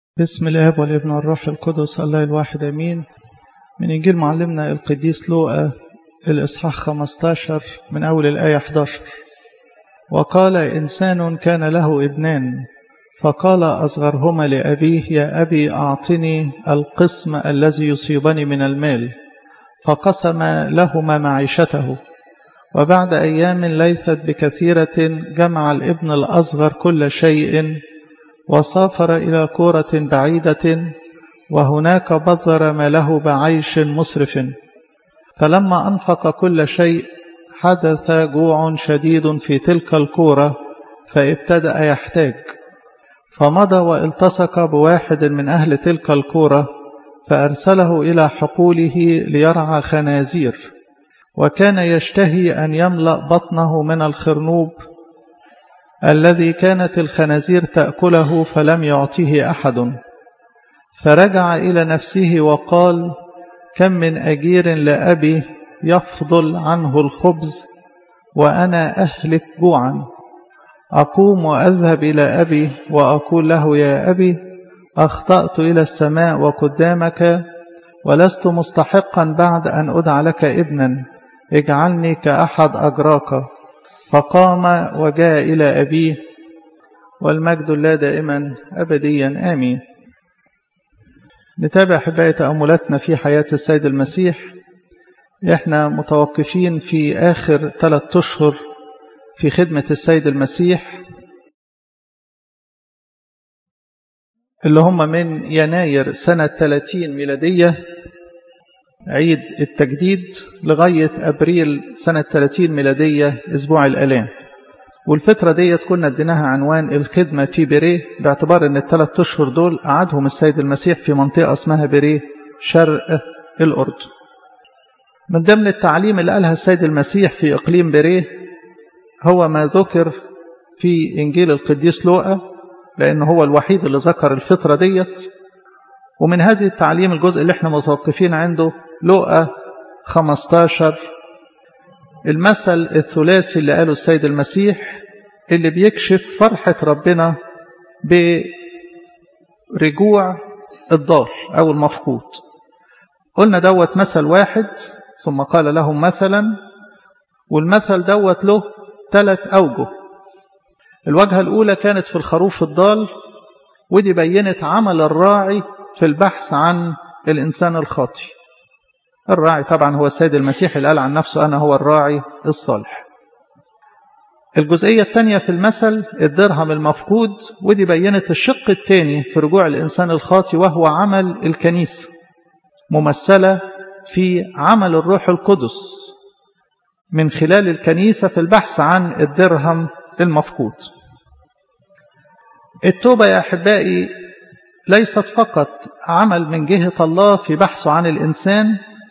بسم الآب والابن والروح القدس الله الواحد أمين. من إنجيل معلمنا القديس لوقا الإصحاح 15 من أول الآية 11. وقال إنسان كان له ابنان، فقال أصغرهما لأبيه: يا أبي أعطني القسم الذي يصيبني من المال، فقسم لهما معيشته. وبعد أيام ليست بكثيرة جمع الابن الأصغر كل شيء وسافر إلى قرى بعيدة، وهناك بذر ماله بعيش مسرف. فلما أنفق كل شيء حدث جوع شديد في تلك القرى، فابتدأ يحتاج، فمضى والتصق بواحد من أهل تلك القرى، فأرسله إلى حقوله ليرعى خنازير، وكان يشتهي أن يملأ بطنه من الخرنوب الذي كانت الخنازير تأكله، فلم يعطيه أحد. فرجع إلى نفسه وقال: كم من أجير لأبي يفضل عنه الخبز وأنا أهلك جوعا، أقوم وأذهب إلى أبي وأقول له: يا أبي، أخطأت إلى السماء وقدامك، ولست مستحقا بعد أن أدعى لك ابنا، اجعلني كأحد أجراك. فقام وجاء إلى أبيه، والمجد لله دائما أبديا آمين. نتابع أحبائي تأملاتنا في حياة السيد المسيح. إحنا متوقفين في آخر 3 أشهر في خدمة السيد المسيح، اللي هم من يناير سنة 30 ميلادية عيد التجديد لغاية أبريل سنة 30 ميلادية أسبوع الآلام. والفترة دي كنا اديناها عنوان الخدمة في بيريه، باعتبار أن ال3 أشهر دول قعدهم السيد المسيح في منطقة اسمها بيريه شرق الأردن. من ضمن التعليم اللي قالها السيد المسيح في إقليم بيريه هو ما ذكر في إنجيل القديس لوقا، لأنه هو الوحيد اللي ذكر الفترة ديت. ومن هذه التعليم الجزء اللي احنا متوقفين عنده لوقا 15، المثل الثلاثي اللي قاله السيد المسيح اللي بيكشف فرحة ربنا برجوع الضال أو المفقود. قلنا دوت مثل واحد، ثم قال لهم مثلا، والمثل دوت له 3 أوجه. الوجهة الأولى كانت في الخروف الضال، ودي بينت عمل الراعي في البحث عن الإنسان الخاطئ. الراعي طبعا هو السيد المسيح اللي قال عن نفسه: أنا هو الراعي الصالح. الجزئية الثانية في المثل الدرهم المفقود، ودي بينت الشق الثاني في رجوع الإنسان الخاطئ، وهو عمل الكنيسة، ممثلة في عمل الروح القدس من خلال الكنيسة في البحث عن الدرهم المفقود. التوبة يا أحبائي ليست فقط عمل من جهة الله في بحثه عن الإنسان،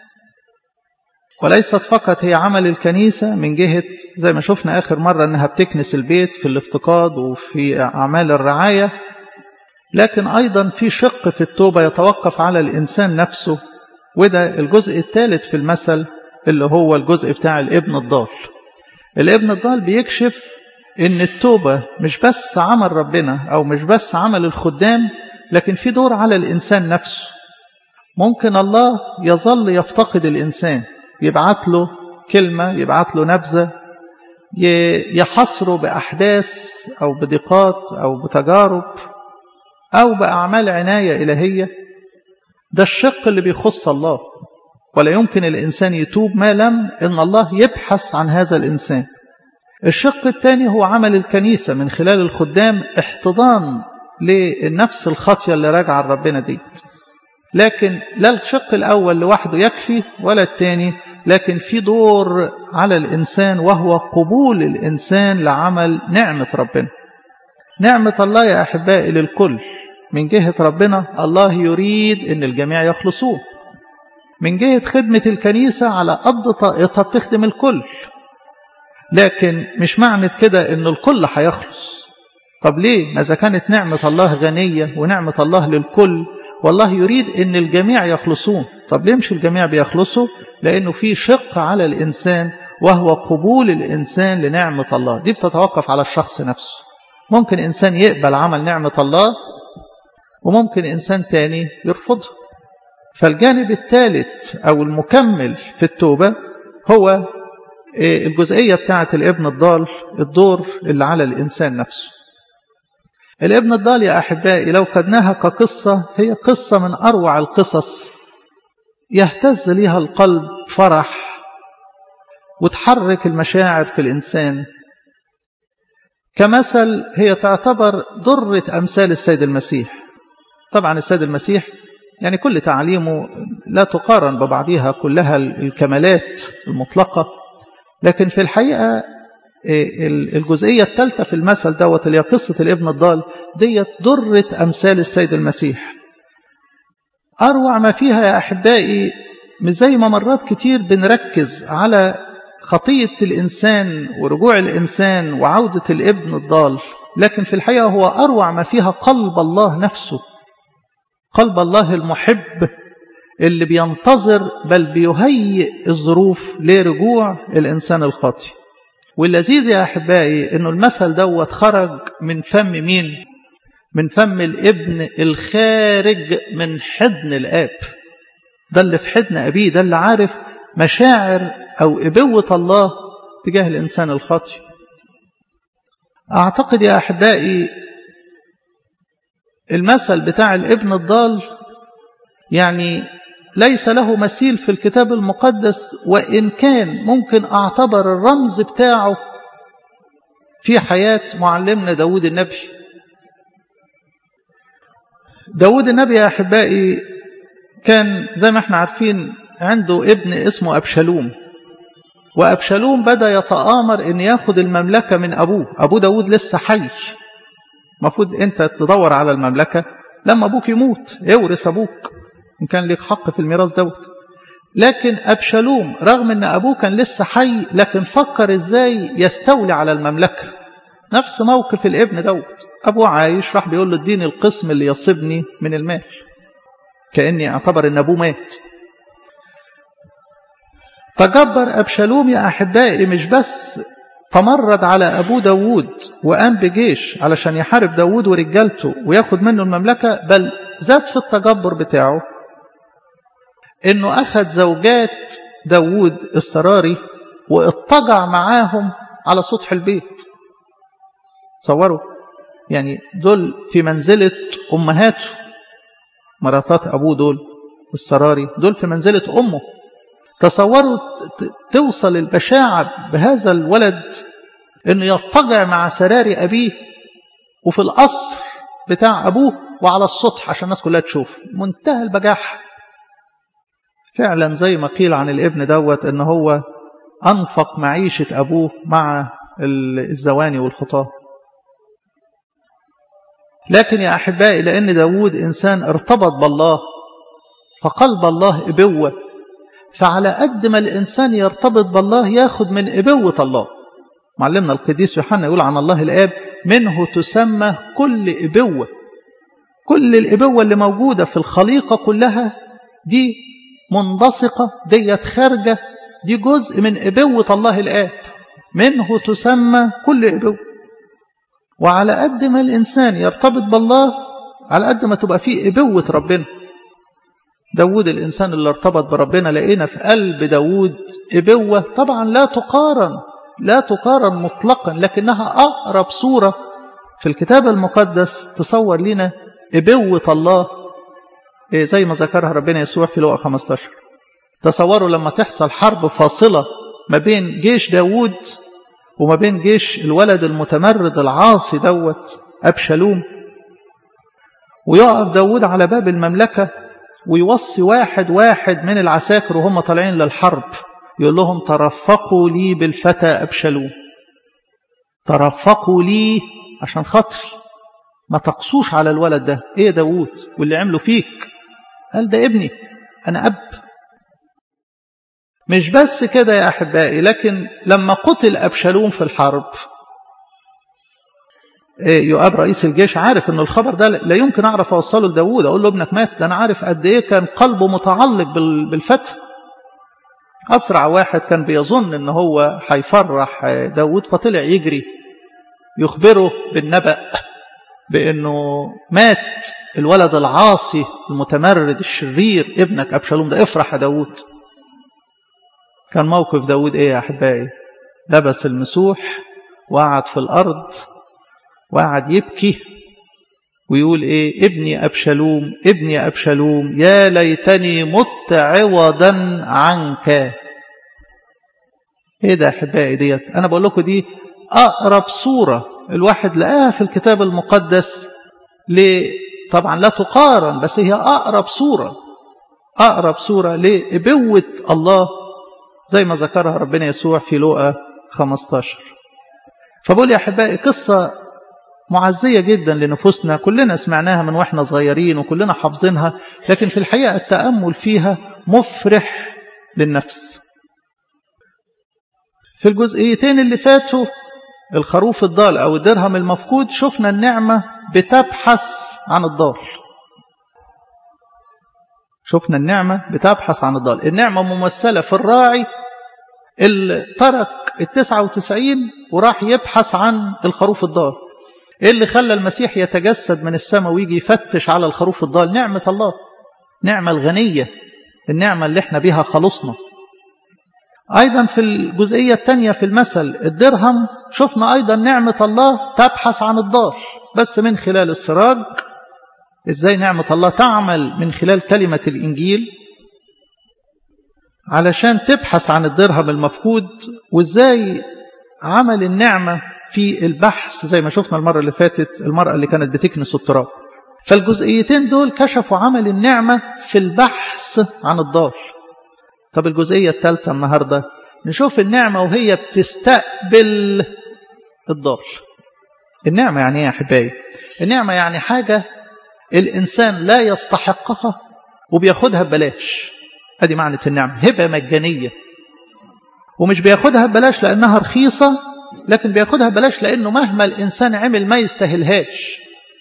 وليست فقط هي عمل الكنيسة من جهة زي ما شفنا آخر مرة أنها بتكنس البيت في الافتقاد وفي أعمال الرعاية، لكن أيضا في شق في التوبة يتوقف على الإنسان نفسه، وده الجزء الثالث في المثل اللي هو الجزء بتاع الابن الضال. الابن الضال بيكشف ان التوبة مش بس عمل ربنا او مش بس عمل الخدام، لكن في دور على الانسان نفسه. ممكن الله يظل يفتقد الانسان، يبعت له كلمة، يبعت له نبذة، يحصره بأحداث او بضيقات او بتجارب او بأعمال عناية إلهية. ده الشق اللي بيخص الله، ولا يمكن الإنسان يتوب ما لم ان الله يبحث عن هذا الإنسان. الشق الثاني هو عمل الكنيسة من خلال الخدام، احتضان للنفس الخاطئة اللي راجعة لربنا دي. لكن لا الشق الأول لوحده يكفي ولا الثاني، لكن في دور على الإنسان، وهو قبول الإنسان لعمل نعمة ربنا. نعمة الله يا أحبائي للكل. من جهة ربنا الله يريد أن الجميع يخلصون. من جهة خدمة الكنيسة على قد طاقتها بتخدم الكل، لكن مش معنى كده ان الكل هيخلص. طب ليه؟ ماذا كانت نعمة الله غنية ونعمة الله للكل، والله يريد ان الجميع يخلصون. طب ليه مش الجميع بيخلصوا؟ لانه في شق على الانسان، وهو قبول الانسان لنعمة الله. دي بتتوقف على الشخص نفسه. ممكن انسان يقبل عمل نعمة الله وممكن إنسان تاني يرفضها. فالجانب الثالث أو المكمل في التوبة هو الجزئية بتاعة الابن الضال، الدور اللي على الإنسان نفسه. الابن الضال يا أحبائي لو خدناها كقصة، هي قصة من أروع القصص يهتز ليها القلب فرح وتحرك المشاعر في الإنسان. كمثل هي تعتبر ضرة أمثال السيد المسيح. طبعا السيد المسيح يعني كل تعليمه لا تقارن ببعضها، كلها الكمالات المطلقة، لكن في الحقيقة الجزئية الثالثة في المثل دوت اللي هي قصة الابن الضال ديت ضرة أمثال السيد المسيح. أروع ما فيها يا أحبائي، مش زي ما مرات كتير بنركز على خطية الإنسان ورجوع الإنسان وعودة الابن الضال، لكن في الحقيقة هو أروع ما فيها قلب الله نفسه، قلب الله المحب اللي بينتظر بل بيهيئ الظروف لرجوع الإنسان الخاطئ. واللذيذ يا أحبائي إنه المثل دوت خرج من فم مين؟ من فم الابن الخارج من حضن الآب. ده اللي في حضن أبيه، ده اللي عارف مشاعر أو إبوة الله تجاه الإنسان الخاطئ. أعتقد يا أحبائي المثل بتاع الابن الضال يعني ليس له مثيل في الكتاب المقدس، وإن كان ممكن أعتبر الرمز بتاعه في حياة معلمنا داود النبي. داود النبي يا أحبائي كان زي ما احنا عارفين عنده ابن اسمه أبشالوم، وأبشالوم بدأ يتآمر إن ياخد المملكة من أبوه داود لسه حي. مفروض أنت تدور على المملكة لما أبوك يموت يورث أبوك إن كان لك حق في الميراث دوت. لكن أبشالوم رغم أن أبوه كان لسه حي لكن فكر إزاي يستولي على المملكة. نفس موقف الابن دوت، أبوه عايش راح بيقول له اديني القسم اللي يصيبني من المال، كأني اعتبر أن أبوه مات. تجبر أبشالوم يا أحبائي، مش بس تمرد على أبوه داود وقام بجيش علشان يحارب داود ورجالته وياخد منه المملكة، بل زاد في التجبر بتاعه إنه أخذ زوجات داود السراري واضطجع معاهم على سطح البيت. تصوروا يعني دول في منزلة أمهاته، مراتات أبوه دول السراري دول في منزلة أمه. تصوروا توصل البشاعة بهذا الولد إنه يضطجع مع سراري أبيه وفي القصر بتاع أبوه وعلى السطح عشان الناس كلها تشوف. منتهى البجاحة فعلا، زي ما قيل عن الابن دوت إنه هو أنفق معيشة أبوه مع الزواني والخطاه. لكن يا أحبائي لأن داود إنسان ارتبط بالله، فقلب الله إبوة، فعلى قد ما الإنسان يرتبط بالله ياخد من إبوة الله. معلمنا القديس يوحنا يقول عن الله الآب منه تسمى كل إبوة. كل الإبوة اللي موجودة في الخليقة كلها دي منبثقة، ديت خارجة، دي جزء من إبوة الله الآب. منه تسمى كل إبوة. وعلى قد ما الإنسان يرتبط بالله على قد ما تبقى فيه إبوة ربنا. داود الإنسان اللي ارتبط بربنا لقينا في قلب داود إبوة طبعا لا تقارن مطلقا، لكنها أقرب صورة في الكتاب المقدس تصور لنا إبوة الله زي ما ذكرها ربنا يسوع في لوقا 15. تصوروا لما تحصل حرب فاصلة ما بين جيش داود وما بين جيش الولد المتمرد العاصي دوت أبشالوم، ويقف داود على باب المملكة ويوصي واحد من العساكر وهم طالعين للحرب، يقول لهم ترفقوا لي بالفتى أبشالوم، ترفقوا لي عشان خاطري، ما تقصوش على الولد ده. ايه داود واللي عمله فيك؟ قال ده ابني، أنا أب. مش بس كده يا أحبائي، لكن لما قتل أبشالوم في الحرب يؤاب رئيس الجيش عارف أن الخبر ده لا يمكن أعرف أوصله لداود، أقول له ابنك مات، ده أنا عارف قد إيه كان قلبه متعلق بالفتى. أسرع واحد كان بيظن أنه هو هيفرح داود فطلع يجري يخبره بالنبأ بأنه مات الولد العاصي المتمرد الشرير ابنك أبشالوم ده، افرح يا داود. كان موقف داود إيه يا أحبائي؟ لبس المسوح وقعد في الأرض وقعد يبكي ويقول إيه؟ ابني أبشالوم ابني أبشالوم يا ليتني مت عوضا عنك. إيه ده يا أحبائي ديت؟ أنا بقول لكم دي أقرب صورة الواحد لقاها في الكتاب المقدس، طبعا لا تقارن، بس هي أقرب صورة لإبوة الله زي ما ذكرها ربنا يسوع في لوقا 15. فبقول يا أحبائي قصة معزية جدا لنفوسنا، كلنا سمعناها من وإحنا صغيرين وكلنا حافظينها، لكن في الحقيقة التأمل فيها مفرح للنفس. في الجزئيتين اللي فاتوا، الخروف الضال أو الدرهم المفقود، شفنا النعمة بتبحث عن الضال. شفنا النعمة بتبحث عن الضال. النعمة ممثلة في الراعي اللي ترك 99 وراح يبحث عن الخروف الضال. إيه اللي خلى المسيح يتجسد من السماء ويجي يفتش على الخروف الضال؟ نعمة الله، نعمة الغنية، النعمة اللي احنا بها خلصنا. أيضا في الجزئية الثانية في المثل الدرهم، شفنا أيضا نعمة الله تبحث عن الضال، بس من خلال السراج. إزاي نعمة الله تعمل من خلال كلمة الإنجيل علشان تبحث عن الدرهم المفقود، وإزاي عمل النعمة في البحث زي ما شفنا المرة اللي فاتت، المرأة اللي كانت بتكنس التراب. فالجزئيتين دول كشفوا عمل النعمة في البحث عن الضال. طب الجزئية الثالثة النهاردة نشوف النعمة وهي بتستقبل الضال. النعمة يعني ايه يا أحبائي؟ النعمة يعني حاجة الإنسان لا يستحقها وبياخدها ببلاش. هذه معنى النعمة، هبة مجانية. ومش بياخدها ببلاش لأنها رخيصة، لكن بياخدها ببلاش لأنه مهما الإنسان عمل ما يستاهلهاش.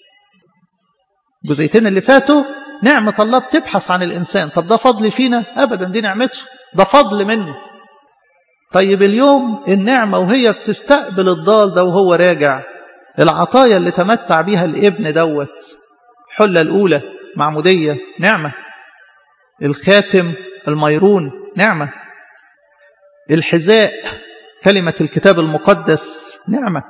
الجزئيتين اللي فاتوا نعمة الله بتبحث عن الإنسان. طب ده فضل فينا؟ أبدا، دي نعمته، ده فضل منه. طيب اليوم النعمة وهي بتستقبل الضال ده وهو راجع، العطايا اللي تمتع بيها الابن دوت، حلة الأولى معمودية نعمة، الخاتم الميرون نعمة، الحذاء كلمة الكتاب المقدس نعمة،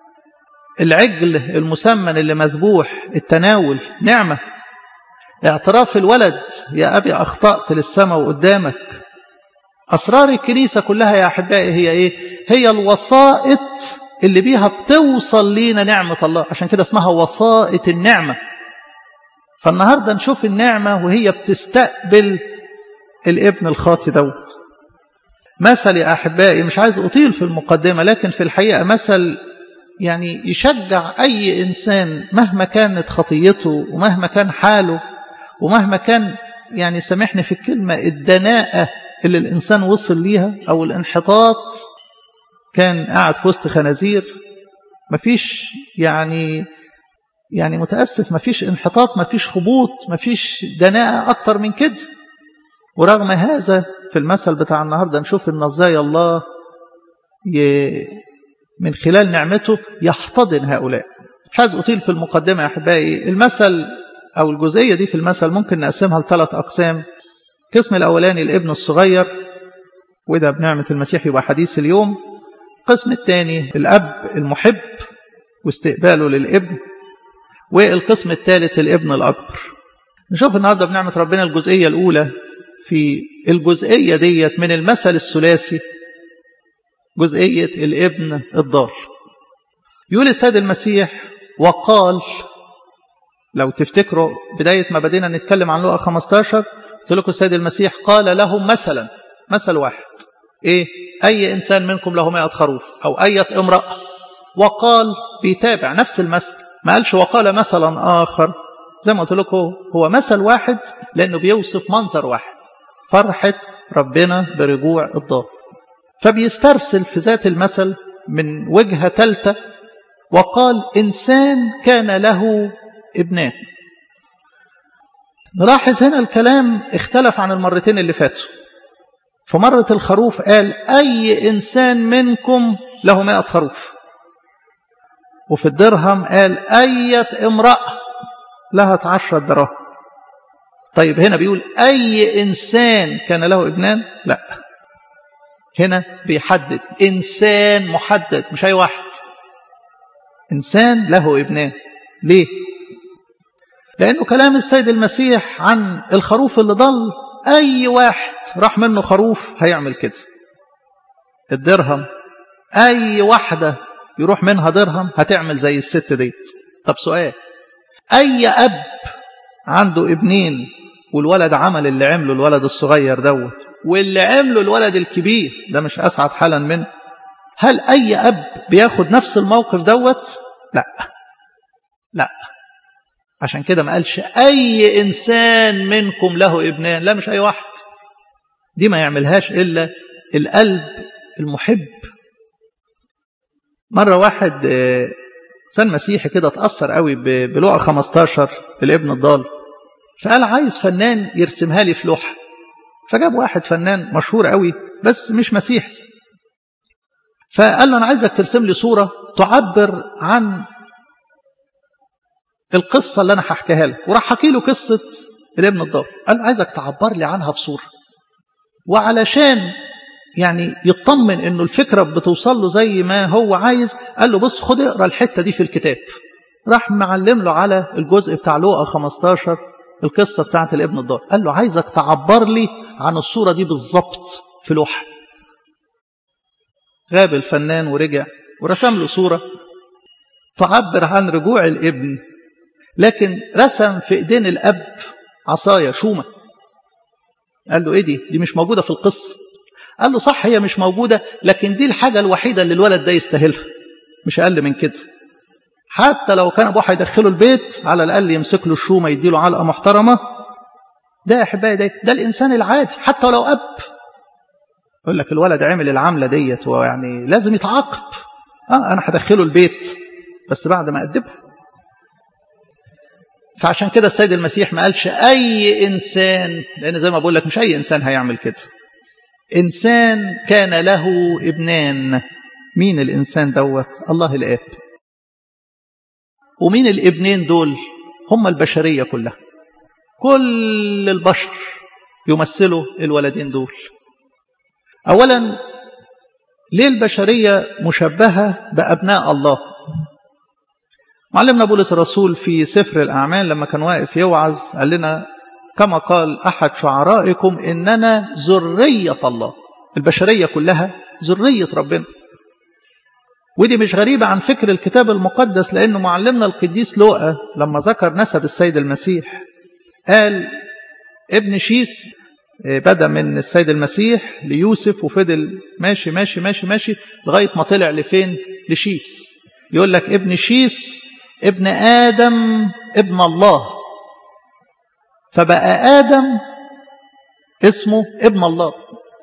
العجل المسمن اللي مذبوح التناول نعمة، اعتراف الولد يا أبي أخطأت للسماء وقدامك. أسرار الكنيسة كلها يا أحبائي هي إيه؟ هي الوسائط اللي بيها بتوصل لينا نعمة الله، عشان كده اسمها وسائط النعمة. فالنهاردة نشوف النعمة وهي بتستقبل الابن الخاطي دوت. مثل يا أحبائي، مش عايز أطيل في المقدمة، لكن في الحقيقة مثل يعني يشجع أي إنسان مهما كانت خطيته ومهما كان حاله ومهما كان يعني سامحني في الكلمة الدناءة اللي الإنسان وصل ليها أو الانحطاط. كان قاعد في وسط خنازير، مفيش يعني متأسف، مفيش انحطاط، مفيش هبوط، مفيش دناءة أكتر من كده. ورغم هذا في المثل بتاع النهاردة نشوف إن ازاي الله من خلال نعمته يحتضن هؤلاء. مش عايز أطيل في المقدمة يا أحبائي. المثل أو الجزئية دي في المثل ممكن نقسمها ل3 أقسام. القسم الأولاني الابن الصغير، وده بنعمة المسيح يبقى حديث اليوم. القسم الثاني الأب المحب واستقباله للابن. والقسم الثالث الابن الأكبر. نشوف النهاردة بنعمة ربنا الجزئية الأولى في الجزئية ديت من المثل الثلاثي، جزئية الابن الضال. يقول السيد المسيح وقال، لو تفتكروا بداية ما بدينا نتكلم عن لوقا 15 قلت لكم السيد المسيح قال لهم مثل واحد، إيه؟ أي إنسان منكم له 100 خروف أو أي امرأة. وقال بيتابع نفس المثل، ما قالش وقال مثلا آخر. زي ما قلت لكم هو مثل واحد لأنه بيوصف منظر واحد، فرحة ربنا برجوع الضال. فبيسترسل في ذات المثل من وجهة ثالثة، وقال إنسان كان له ابنان. نلاحظ هنا الكلام اختلف عن المرتين اللي فاتوا. فمرة الخروف قال أي إنسان منكم له 100 خروف، وفي الدرهم قال أية امرأة لها 10 دراهم. طيب هنا بيقول أي إنسان كان له ابنان؟ لا، هنا بيحدد إنسان محدد، مش أي واحد. إنسان له ابنان. ليه؟ لأنه كلام السيد المسيح عن الخروف اللي ضل، أي واحد راح منه خروف هيعمل كده. الدرهم أي واحدة يروح منها درهم هتعمل زي الست ديت. طب سؤال، أي أب عنده ابنين والولد عمل اللي عمله الولد الصغير دوت واللي عمله الولد الكبير ده مش أسعد حالا منه، هل أي أب بياخد نفس الموقف دوت؟ لا لا. عشان كده ما قالش أي إنسان منكم له ابنان، لا مش أي واحد. دي ما يعملهاش إلا القلب المحب. مرة واحد إنسان مسيحي كده اتأثر قوي بلوقا 15 الابن الضال، فقال عايز فنان يرسمها لي في لوحة. فجاب واحد فنان مشهور قوي بس مش مسيحي، فقال له أنا عايزك ترسم لي صورة تعبر عن القصة اللي أنا هحكيها لك. وراح حكي له قصة الابن الضال. قال له عايزك تعبر لي عنها بصورة، وعلشان يعني يطمن انه الفكرة بتوصل له زي ما هو عايز، قال له بص خد اقرأ الحتة دي في الكتاب. راح معلم له على الجزء بتاع لوقا 15 القصة بتاعت الابن الضال. قال له عايزك تعبر لي عن الصورة دي بالظبط في لوحة. غاب الفنان ورجع ورسم له صورة تعبر عن رجوع الابن، لكن رسم في ايدين الاب عصاية شومة. قال له ايه دي مش موجودة في القصة. قال له صح هي مش موجودة، لكن دي الحاجة الوحيدة اللي الولد ده يستاهلها، مش أقل من كده. حتى لو كان أبوه هيدخله البيت على الأقل يمسك له الشومة يديله علقة محترمة. ده يا أحبائي ده الإنسان العادي حتى لو أب. يقول لك الولد عمل العملة ديت ويعني لازم يتعاقب. أنا هدخله البيت بس بعد ما أدبه. فعشان كده السيد المسيح ما قالش أي إنسان، لأن زي ما بقول لك مش أي إنسان هيعمل كده. إنسان كان له ابنان. مين الإنسان دوت؟ الله الآب. ومين الابنين دول؟ هم البشرية كلها، كل البشر يمثلوا الولدين دول. أولا ليه البشرية مشبهة بأبناء الله؟ معلمنا بولس الرسول في سفر الأعمال لما كان واقف يوعظ قال لنا كما قال أحد شعرائكم إننا ذرية الله. البشرية كلها ذرية ربنا. ودي مش غريبة عن فكر الكتاب المقدس، لأنه معلمنا القديس لوقا لما ذكر نسب السيد المسيح قال ابن شيس بدأ من السيد المسيح ليوسف وفضل ماشي ماشي ماشي ماشي لغاية ما طلع لفين؟ لشيس. يقول لك ابن شيس ابن آدم ابن الله، فبقى آدم اسمه ابن الله.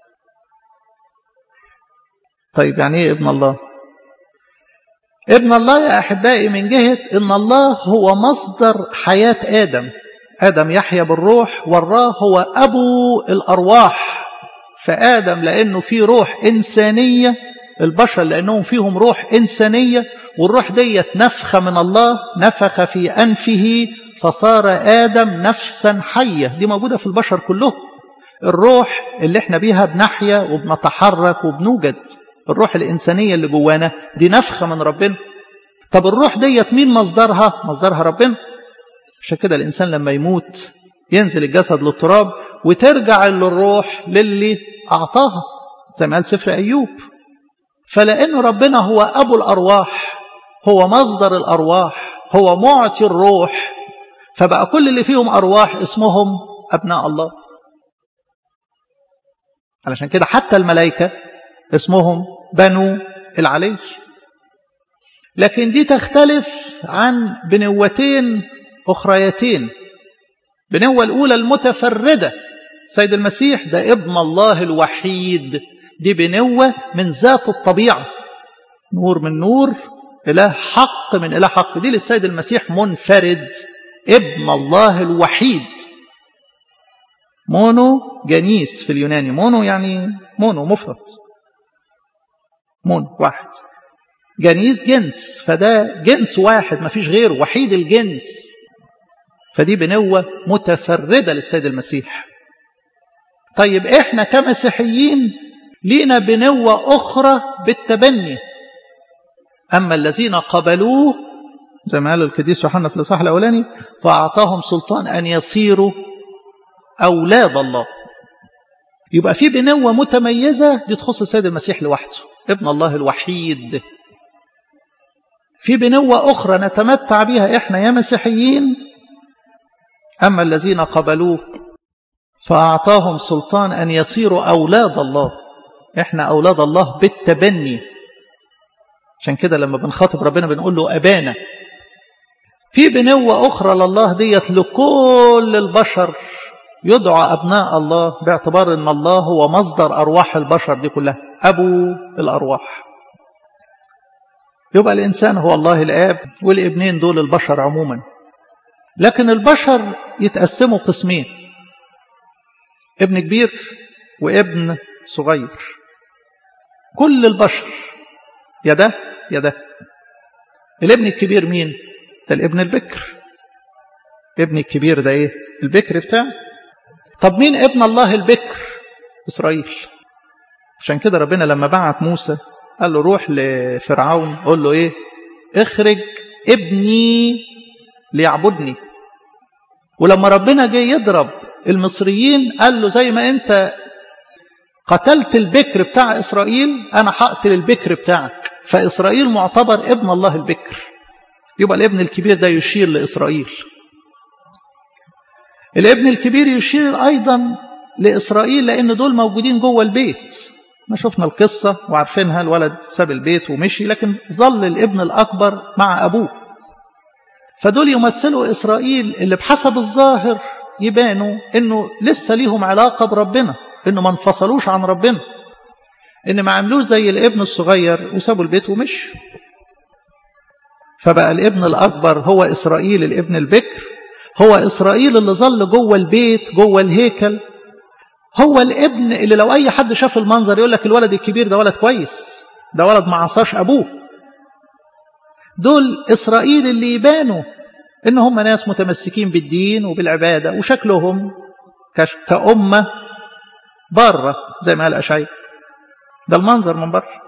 طيب يعني ايه ابن الله؟ ابن الله يا أحبائي من جهة إن الله هو مصدر حياة آدم. آدم يحيا بالروح، والله هو أبو الأرواح. فآدم لأنه فيه روح إنسانية، البشر لأنهم فيهم روح إنسانية، والروح ديت نفخة من الله نفخ في أنفه فصار آدم نفسا حية. دي موجودة في البشر كلهم. الروح اللي احنا بيها بنحيا وبنتحرك وبنوجد، الروح الإنسانية اللي جوانا دي نفخة من ربنا. طب الروح ديت مين مصدرها؟ مصدرها ربنا. عشان كده الإنسان لما يموت ينزل الجسد للتراب وترجع للروح للي أعطاها زي ما قال سفر أيوب. فلأنه ربنا هو أبو الأرواح، هو مصدر الأرواح، هو معطي الروح، فبقى كل اللي فيهم أرواح اسمهم أبناء الله. علشان كده حتى الملائكة اسمهم بنو العلي. لكن دي تختلف عن بنوتين أخريتين. بنوة الأولى المتفردة، سيد المسيح ده ابن الله الوحيد، دي بنوة من ذات الطبيعة، نور من نور، إله حق من إله حق. دي للسيد المسيح منفرد، ابن الله الوحيد. مونو جنيس في اليوناني، مونو يعني مونو مفرد، مون واحد. جنيس جنس، فده جنس واحد ما فيش غيره، وحيد الجنس، فدي بنوة متفردة للسيد المسيح. طيب احنا كمسيحيين لينا بنوة أخرى بالتبني. أما الذين قبلوه زي ما قال القديس يوحنا في الإصحاح الأولاني فأعطاهم سلطان أن يصيروا أولاد الله. يبقى في بنوة متميزة دي تخص السيد المسيح لوحده، ابن الله الوحيد. في بنوة أخرى نتمتع بها إحنا يا مسيحيين، أما الذين قبلوه فأعطاهم سلطان أن يصيروا أولاد الله. إحنا أولاد الله بالتبني، عشان كده لما بنخاطب ربنا بنقول له أبانا. في بنوة أخرى لله ديت لكل البشر، يدعى أبناء الله باعتبار أن الله هو مصدر أرواح البشر دي كلها، أبو الأرواح. يبقى الإنسان هو الله الآب، والابنين دول البشر عموما. لكن البشر يتقسموا قسمين، ابن كبير وابن صغير. كل البشر يا ده يا ده. الابن الكبير مين؟ ده الابن البكر. ابن الكبير ده ايه؟ البكر بتاعه. طب مين ابن الله البكر؟ إسرائيل. عشان كده ربنا لما بعت موسى قال له روح لفرعون قول له ايه؟ اخرج ابني ليعبدني. ولما ربنا جه يضرب المصريين قال له زي ما انت قتلت البكر بتاع إسرائيل أنا هقتل البكر بتاعك. فإسرائيل معتبر ابن الله البكر. يبقى الابن الكبير ده يشير لإسرائيل. الابن الكبير يشير أيضا لإسرائيل لأن دول موجودين جوه البيت. ما شفنا القصة وعارفينها، الولد ساب البيت ومشي، لكن ظل الابن الأكبر مع أبوه. فدول يمثلوا إسرائيل اللي بحسب الظاهر يبانوا إنه لسه ليهم علاقة بربنا، إنه ما انفصلوش عن ربنا، إن ما عملوش زي الابن الصغير وسابوا البيت ومشي. فبقى الابن الأكبر هو إسرائيل الابن البكر، هو إسرائيل اللي ظل جوه البيت جوه الهيكل، هو الابن اللي لو أي حد شاف المنظر يقول لك الولد الكبير ده ولد كويس، ده ولد ما عصاش أبوه. دول إسرائيل اللي يبانوا إن هم ناس متمسكين بالدين وبالعبادة وشكلهم كأمة بره زي ما قال أشعياء. ده المنظر من بره.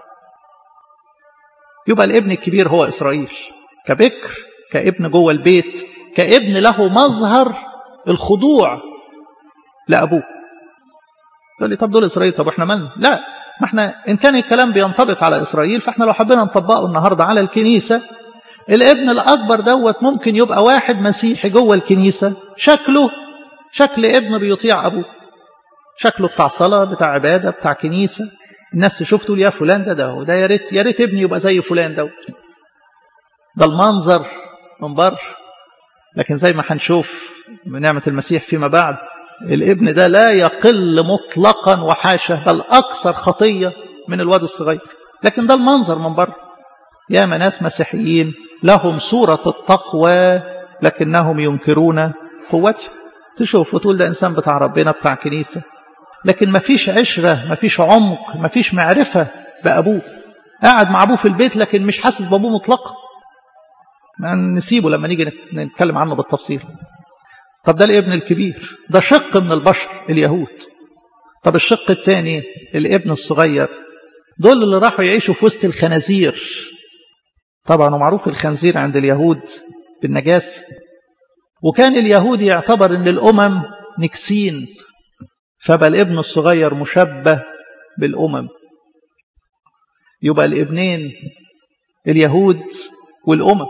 يبقى الابن الكبير هو إسرائيل كبكر، كابن جوه البيت، كابن له مظهر الخضوع لأبوه. تقول لي طب دول إسرائيل، طب احنا مالنا؟ لا، ما احنا إن كان الكلام بينطبق على إسرائيل فاحنا لو حبينا نطبقه النهاردة على الكنيسة، الابن الأكبر دوت ممكن يبقى واحد مسيحي جوه الكنيسة شكله شكل ابن بيطيع أبوه، شكله بتاع صلاة بتاع عبادة بتاع كنيسة. الناس تشوف تقول يا فلان ده يا ريت ابني يبقى زي فلان ده المنظر من بره. لكن زي ما هنشوف من نعمة المسيح فيما بعد الابن ده لا يقل مطلقا وحاشا، بل أكثر خطية من الواد الصغير. لكن ده المنظر من بره. يا ناس مسيحيين لهم صورة التقوى لكنهم ينكرون قوته. تشوف وتقول ده إنسان بتاع ربنا بتاع كنيسة، لكن ما فيش عشرة، ما فيش عمق، ما فيش معرفة بأبوه. قاعد مع أبوه في البيت لكن مش حاسس بأبوه مطلقا. نسيبه لما نيجي نتكلم عنه بالتفصيل. طب ده الابن الكبير، ده شق من البشر اليهود. طب الشق الثاني الابن الصغير، دول اللي راحوا يعيشوا في وسط الخنازير. طبعا ومعروف الخنزير عند اليهود بالنجاسة، وكان اليهود يعتبر ان الأمم نكسين، فبقى الابن الصغير مشبه بالأمم. يبقى الابنين اليهود والأمم.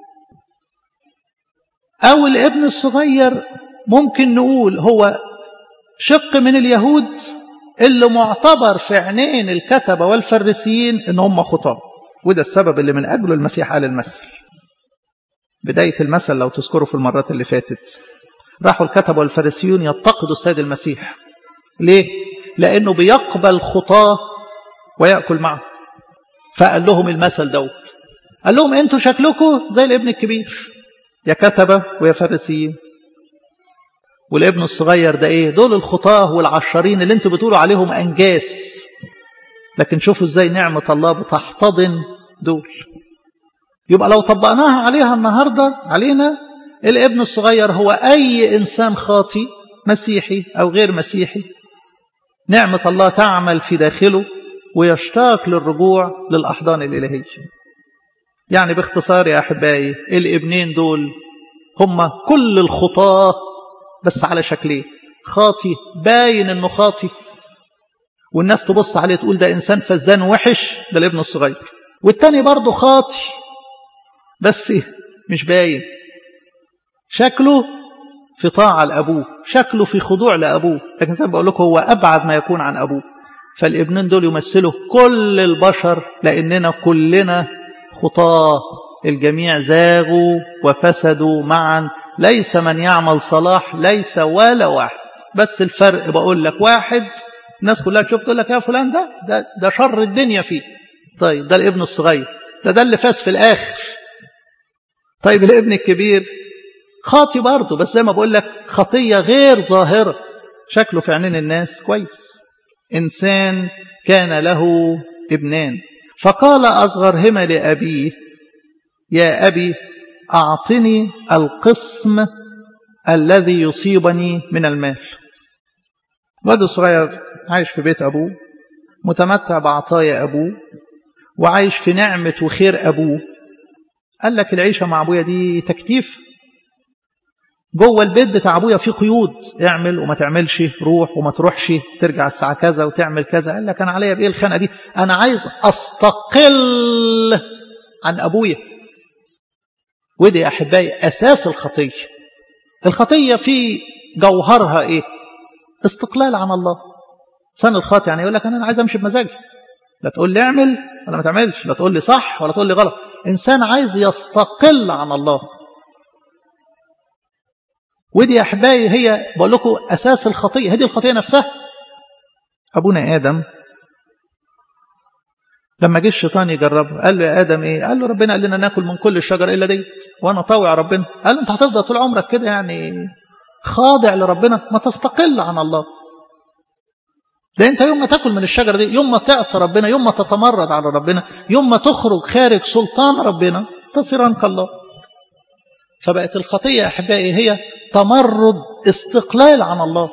أو الابن الصغير ممكن نقول هو شق من اليهود اللي معتبر في عينين الكتبة والفريسيين ان هم خطاة. وده السبب اللي من أجله المسيح قال المثل. بداية المثل لو تذكروا في المرات اللي فاتت، راحوا الكتبة والفريسيون ينتقدوا السيد المسيح. ليه؟ لأنه بيقبل خطاة ويأكل معه. فقال لهم المثل دوت، قال لهم انتوا شكلكم زي الابن الكبير، يا كتبة ويا فريسيين. والابن الصغير ده ايه؟ دول الخطاة والعشرين اللي انتوا بتقولوا عليهم أنجاس. لكن شوفوا ازاي نعمة الله بتحتضن دول. يبقى لو طبقناها عليها النهاردة علينا، الابن الصغير هو أي إنسان خاطي مسيحي أو غير مسيحي، نعمة الله تعمل في داخله ويشتاق للرجوع للأحضان الإلهية. يعني باختصار يا أحبائي، الابنين دول هم كل الخطاة بس على شكلين، خاطي باين انه خاطي والناس تبص عليه تقول ده انسان فزدان وحش، ده الابن الصغير. والتاني برضه خاطي بس مش باين، شكله في طاعة لأبوه، شكله في خضوع لأبوه، لكن زي ما بقول لكم هو أبعد ما يكون عن أبوه. فالابنين دول يمثلوا كل البشر، لأننا كلنا خطاة، الجميع زاغوا وفسدوا معا، ليس من يعمل صلاح، ليس ولا واحد. بس الفرق بقول لك واحد الناس كلها تشوف تقول لك يا فلان ده شر الدنيا فيه. طيب ده الابن الصغير، ده اللي فاز في الآخر. طيب الابن الكبير خاطي برضه، بس زي ما بقول لك خطية غير ظاهرة، شكله في عينين الناس كويس. إنسان كان له ابنان، فقال أصغرهما لأبيه يا أبي أعطني القسم الذي يصيبني من المال. الولد الصغير عايش في بيت أبوه، متمتع بعطايا أبوه، وعايش في نعمة وخير أبوه. قال لك العيشة مع أبويا دي تكتيف، جوه البيت بتاع أبويا في قيود، اعمل وما تعملش، روح وما تروحش، ترجع الساعة كذا وتعمل كذا. قال لك أنا عليا بإيه الخنقة دي؟ أنا عايز أستقل عن أبويا. ودي يا أحبائي أساس الخطية. الخطية في جوهرها إيه؟ استقلال عن الله. سن الخاطئ يعني يقول لك أنا عايز أمشي بمزاجي، لا تقول لي اعمل ولا ما تعملش، لا تقول لي صح ولا تقول لي غلط. إنسان عايز يستقل عن الله. ودي يا أحبائي هي بقول لكم أساس الخطية، هذه الخطية نفسها. أبونا آدم لما جه الشيطان يجربه قال له يا آدم إيه؟ قال له ربنا قال لنا ناكل من كل الشجر إلا دي، وأنا طاوع ربنا. قال له أنت هتفضل طول عمرك كده يعني خاضع لربنا؟ ما تستقل عن الله. ده أنت يوم ما تاكل من الشجرة دي، يوم ما تعصى ربنا، يوم ما تتمرد على ربنا، يوم ما تخرج خارج سلطان ربنا، تصيران كالله. فبقت الخطية يا أحبائي هي تمرد، استقلال عن الله.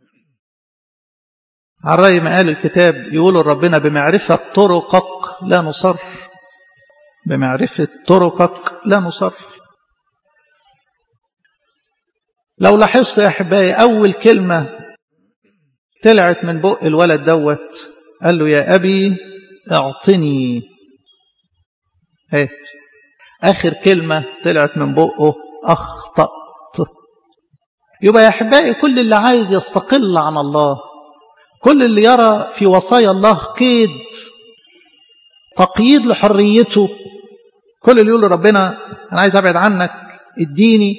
على رأي ما قال الكتاب يقول ربنا بمعرفة طرقك لا نصر، بمعرفة طرقك لا نصر. لو لاحظت يا أحبائي أول كلمة طلعت من بق الولد دوت قال له يا أبي اعطني، هات. آخر كلمة طلعت من بقه أخطأت. يبقى يا أحبائي كل اللي عايز يستقل عن الله، كل اللي يرى في وصايا الله قيد، تقييد لحريته، كل اللي يقول لربنا أنا عايز أبعد عنك اديني،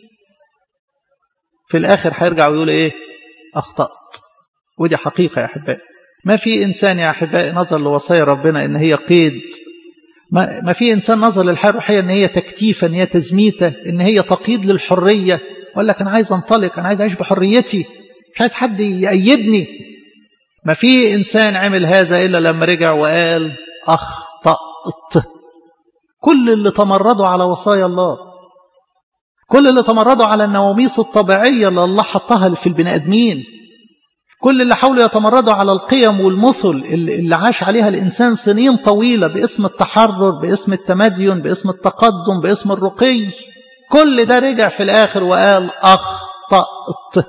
في الآخر هيرجع ويقول إيه؟ أخطأت. ودي حقيقة يا أحبائي. ما في إنسان يا أحبائي نظر لوصايا ربنا إن هي قيد، ما في إنسان نظر للحياة الروحية إن هي تكتيفة، إن هي تزميتة، إن هي تقييد للحرية، وقال لك أنا عايز أنطلق، أنا عايز أعيش بحريتي، مش عايز حد يأيدني. ما في إنسان عمل هذا إلا لما رجع وقال أخطأت. كل اللي تمردوا على وصايا الله، كل اللي تمردوا على النواميس الطبيعية اللي الله حطها في البني آدمين، كل اللي حاولوا يتمردوا على القيم والمثل اللي عاش عليها الإنسان سنين طويلة باسم التحرر، باسم التمدين، باسم التقدم، باسم الرقي، كل ده رجع في الآخر وقال أخطأت.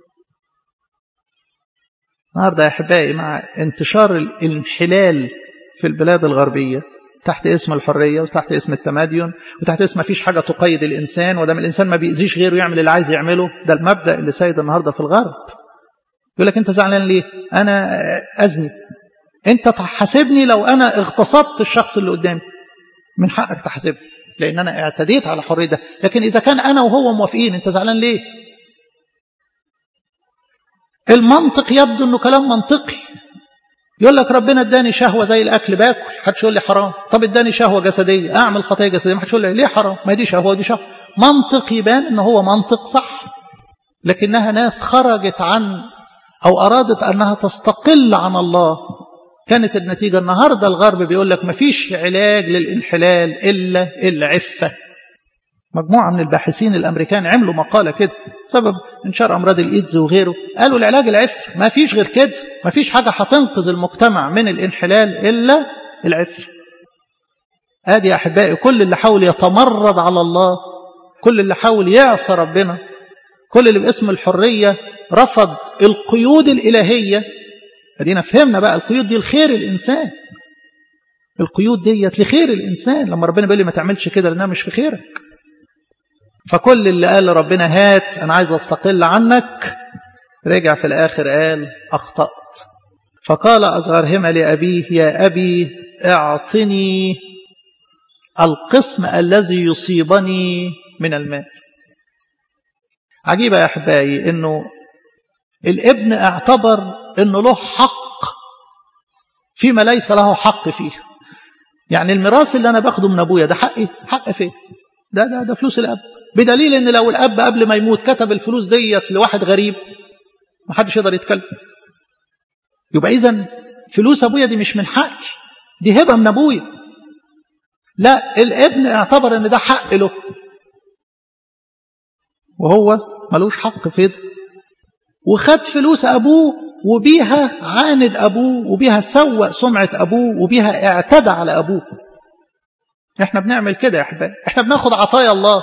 النهارده يا أحبائي مع انتشار الانحلال في البلاد الغربية تحت اسم الحرية وتحت اسم التمدين وتحت اسم ما فيش حاجة تقيد الإنسان، ودام الإنسان ما بيأذيش غيره يعمل اللي عايز يعمله، ده المبدأ اللي سيد النهارده في الغرب. يقول لك أنت زعلان ليه؟ أنا أزني، أنت تحاسبني لو أنا اغتصبت الشخص اللي قدامي، من حقك تحاسبني لأن أنا اعتديت على حرية ده، لكن إذا كان أنا وهو موافقين أنت زعلان ليه؟ المنطق يبدو أنه كلام منطقي. يقول لك ربنا اداني شهوة زي الأكل باكل، حدش يقول لي حرام. طب اداني شهوة جسدية أعمل خطية جسدية، ما حدش يقول لي ليه حرام، ما دي شهوة ودي شهوة. منطق يبان أنه هو منطق صح، لكنها ناس خرجت عن أو أرادت أنها تستقل عن الله، كانت النتيجة النهاردة الغرب بيقول لك مفيش علاج للانحلال إلا العفة. مجموعة من الباحثين الأمريكان عملوا مقالة كده سبب انتشار أمراض الإيدز وغيره، قالوا العلاج العفة، ما فيش غير كده، ما فيش حاجة هتنقذ المجتمع من الانحلال إلا العفة. ادي يا أحبائي كل اللي حاول يتمرد على الله، كل اللي حاول يعصى ربنا، كل اللي باسم الحرية رفض القيود الإلهية. ادينا فهمنا بقى القيود دي لخير الإنسان، القيود دي لخير الإنسان، لما ربنا بيقول لي ما تعملش كده لأنها مش في خيرك. فكل اللي قال لربنا هات أنا عايز أستقل عنك، رجع في الآخر قال أخطأت. فقال أصغرهما لأبيه يا أبي اعطني القسم الذي يصيبني من المال. عجيبة يا أحبائي إنه الابن اعتبر إنه له حق فيما ليس له حق فيه. يعني الميراث اللي أنا باخده من أبويا ده حقي، حق فيه ده فلوس الأب، بدليل إن لو الأب قبل ما يموت كتب الفلوس ديت لواحد غريب محدش يقدر يتكلم. يبقى إذن فلوس أبويا دي مش من حقي، دي هبة من أبويا. لا، الابن اعتبر إن ده حق له وهو ملوش حق في ده، وخد فلوس أبوه وبيها عاند أبوه وبيها سوء سمعة أبوه وبيها اعتدى على أبوه. احنا بنعمل كده يا أحباب، احنا بناخد عطايا الله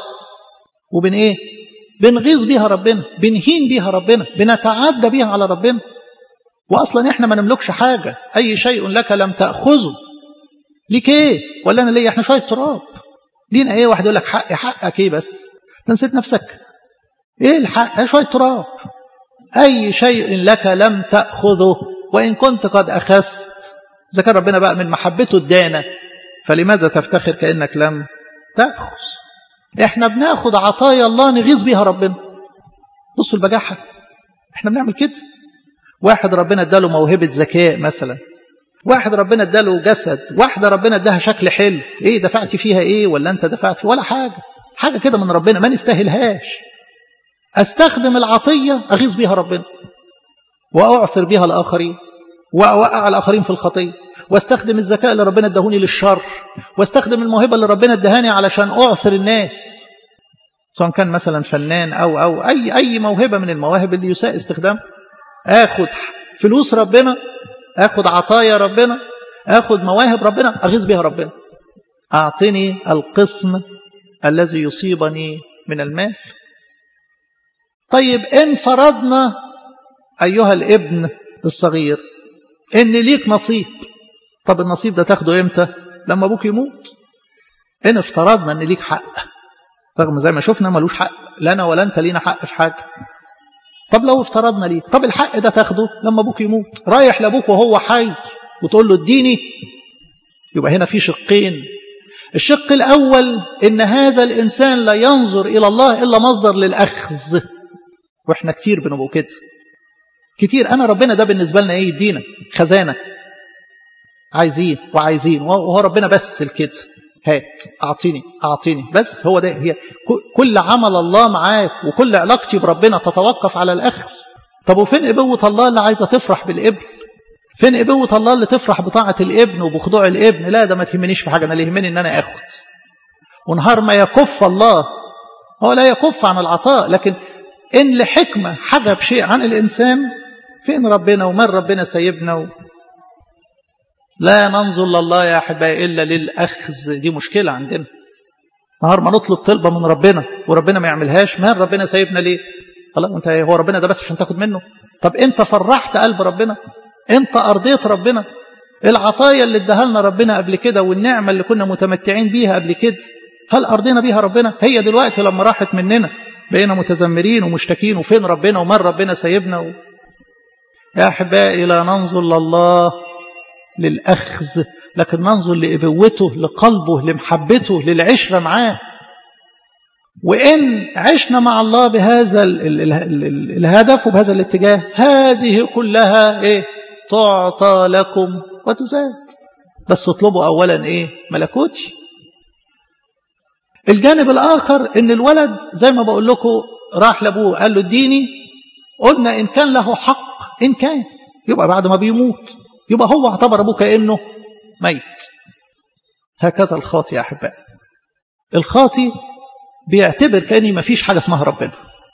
بنغيظ بيها ربنا، بنهين بيها ربنا، بنتعدى بيها على ربنا. وأصلا احنا ما نملكش حاجة، أي شيء لك لم تأخذه. ليك ايه ولا أنا ليه؟ احنا شوية تراب، لينا ايه؟ واحد يقول لك حقي، حقك ايه بس؟ تنسيت نفسك، ايه الحق؟ شوية تراب. أي شيء لك لم تأخذه وإن كنت قد أخذت. إذا كان ربنا بقى من محبته ادانا، فلماذا تفتخر كأنك لم تأخذ؟ احنا بناخد عطايا الله نغيظ بيها ربنا. بصوا البجاحة، احنا بنعمل كده. واحد ربنا اداله موهبة ذكاء مثلا، واحد ربنا اداله جسد، واحدة ربنا اداها شكل حلو، ايه دفعت فيها ايه ولا انت دفعت فيها؟ ولا حاجة، حاجة كده من ربنا ما نستاهلهاش. استخدم العطية اغيظ بيها ربنا واعثر بيها الاخرين واوقع الاخرين في الخطية، واستخدم الذكاء اللي ربنا اداهوني للشر، واستخدم الموهبة اللي ربنا اداهاني علشان اعثر الناس، سواء كان مثلا فنان او اي موهبة من المواهب اللي يساء استخدام. اخد فلوس ربنا، اخد عطايا ربنا، اخد مواهب ربنا اغيظ بيها ربنا. اعطني القسم الذي يصيبني من المال. طيب إن فرضنا أيها الابن الصغير إن ليك نصيب، طب النصيب ده تاخده إمتى؟ لما أبوك يموت. إن افترضنا إن ليك حق، رغم زي ما شفنا ملوش حق، لنا ولا أنت لينا حق في حاجة. طب لو افترضنا ليك، طب الحق ده تاخده لما أبوك يموت. رايح لأبوك وهو حي وتقول له اديني، يبقى هنا في شقين. الشق الأول إن هذا الإنسان لا ينظر إلى الله إلا مصدر للأخذ، واحنا كتير بنبقوا كده كتير. انا ربنا ده بالنسبه لنا ايه؟ يدينا خزانه، عايزين وعايزين، وهو ربنا بس الكده، هات اعطيني بس. هو ده، هي كل عمل الله معاك وكل علاقتي بربنا تتوقف على الاخذ. طب وفين ابوه الله اللي عايزه تفرح بالابن؟ فين ابوه الله اللي تفرح بطاعه الابن وبخضوع الابن؟ لا، ده ما تهمنيش في حاجه، انا اللي يهمني ان انا اخد. ونهار ما يكف الله، هو لا يكف عن العطاء، لكن إن لحكمة حجب شيء عن الإنسان، فين ربنا ومن ربنا سيبنا لا ننظر لله يا أحبائي إلا للأخذ. دي مشكلة عندنا. نهار ما نطلب طلبة من ربنا وربنا ما يعملهاش، من ربنا سيبنا ليه؟ الله، أنت هو ربنا ده بس عشان تاخد منه؟ طب أنت فرحت قلب ربنا؟ أنت أرضيت ربنا؟ العطايا اللي اداها لنا ربنا قبل كده والنعمة اللي كنا متمتعين بيها قبل كده، هل أرضينا بيها ربنا؟ هي دلوقتي لما راحت مننا بقينا متذمرين ومشتكين، وفين ربنا ومن ربنا سيبنا يا أحبائي لا ننظر لله للأخذ، لكن ننظر لإبوته، لقلبه، لمحبته، للعشرة معاه. وإن عشنا مع الله بهذا الهدف وبهذا الاتجاه، هذه كلها تعطى لكم وتزاد. بس اطلبوا أولا ملكوتي. الجانب الآخر إن الولد زي ما بقول لكم راح لأبوه قال له اديني. قلنا إن كان له حق، إن كان يبقى بعد ما بيموت يبقى هو اعتبر أبوه كأنه ميت. هكذا الخاطي يا أحبائي، الخاطي بيعتبر كأني ما فيش حاجة اسمها ربنا.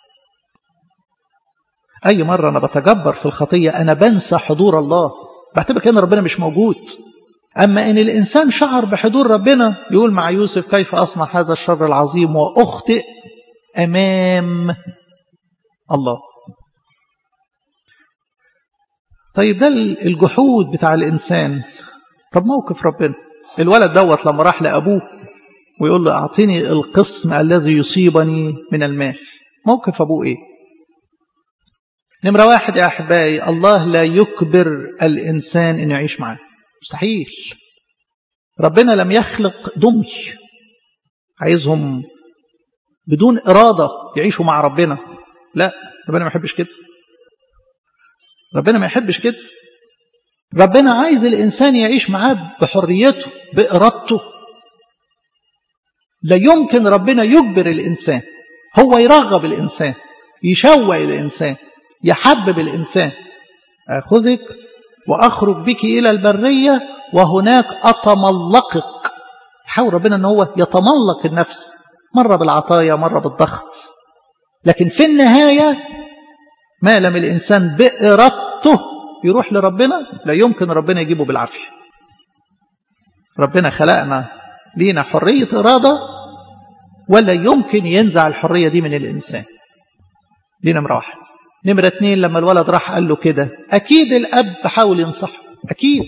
أي مرة أنا بتجبر في الخطية أنا بنسى حضور الله، بعتبر كأن ربنا مش موجود. أما إن الإنسان شعر بحضور ربنا يقول مع يوسف كيف أصنع هذا الشر العظيم وأخطئ أمام الله. طيب ده الجحود بتاع الإنسان. طب موقف ربنا، الولد دوت لما راح لأبوه ويقول له أعطيني القسم الذي يصيبني من المال، موقف أبوه إيه؟ نمرة واحد يا أحبائي، الله لا يكبر الإنسان إنه يعيش معاه، مستحيل. ربنا لم يخلق دمي عايزهم بدون إرادة يعيشوا مع ربنا، لا، ربنا ما يحبش كده. ربنا ما يحبش كده. ربنا عايز الإنسان يعيش معاه بحريته بإرادته. لا يمكن ربنا يجبر الإنسان، هو يرغب الإنسان، يشوق الإنسان، يحبب الإنسان. أخذك وأخرج بك إلى البرية وهناك أتملقك. يحاول ربنا أنه هو يتملق النفس، مرة بالعطايا مرة بالضغط، لكن في النهاية ما لم الإنسان بإرادته يروح لربنا لا يمكن ربنا يجيبه بالعافية. ربنا خلقنا لينا حرية إرادة ولا يمكن ينزع الحرية دي من الإنسان. دي نمرة واحد. نمرة اتنين، لما الولد راح قال له كده أكيد الأب حاول ينصحه، أكيد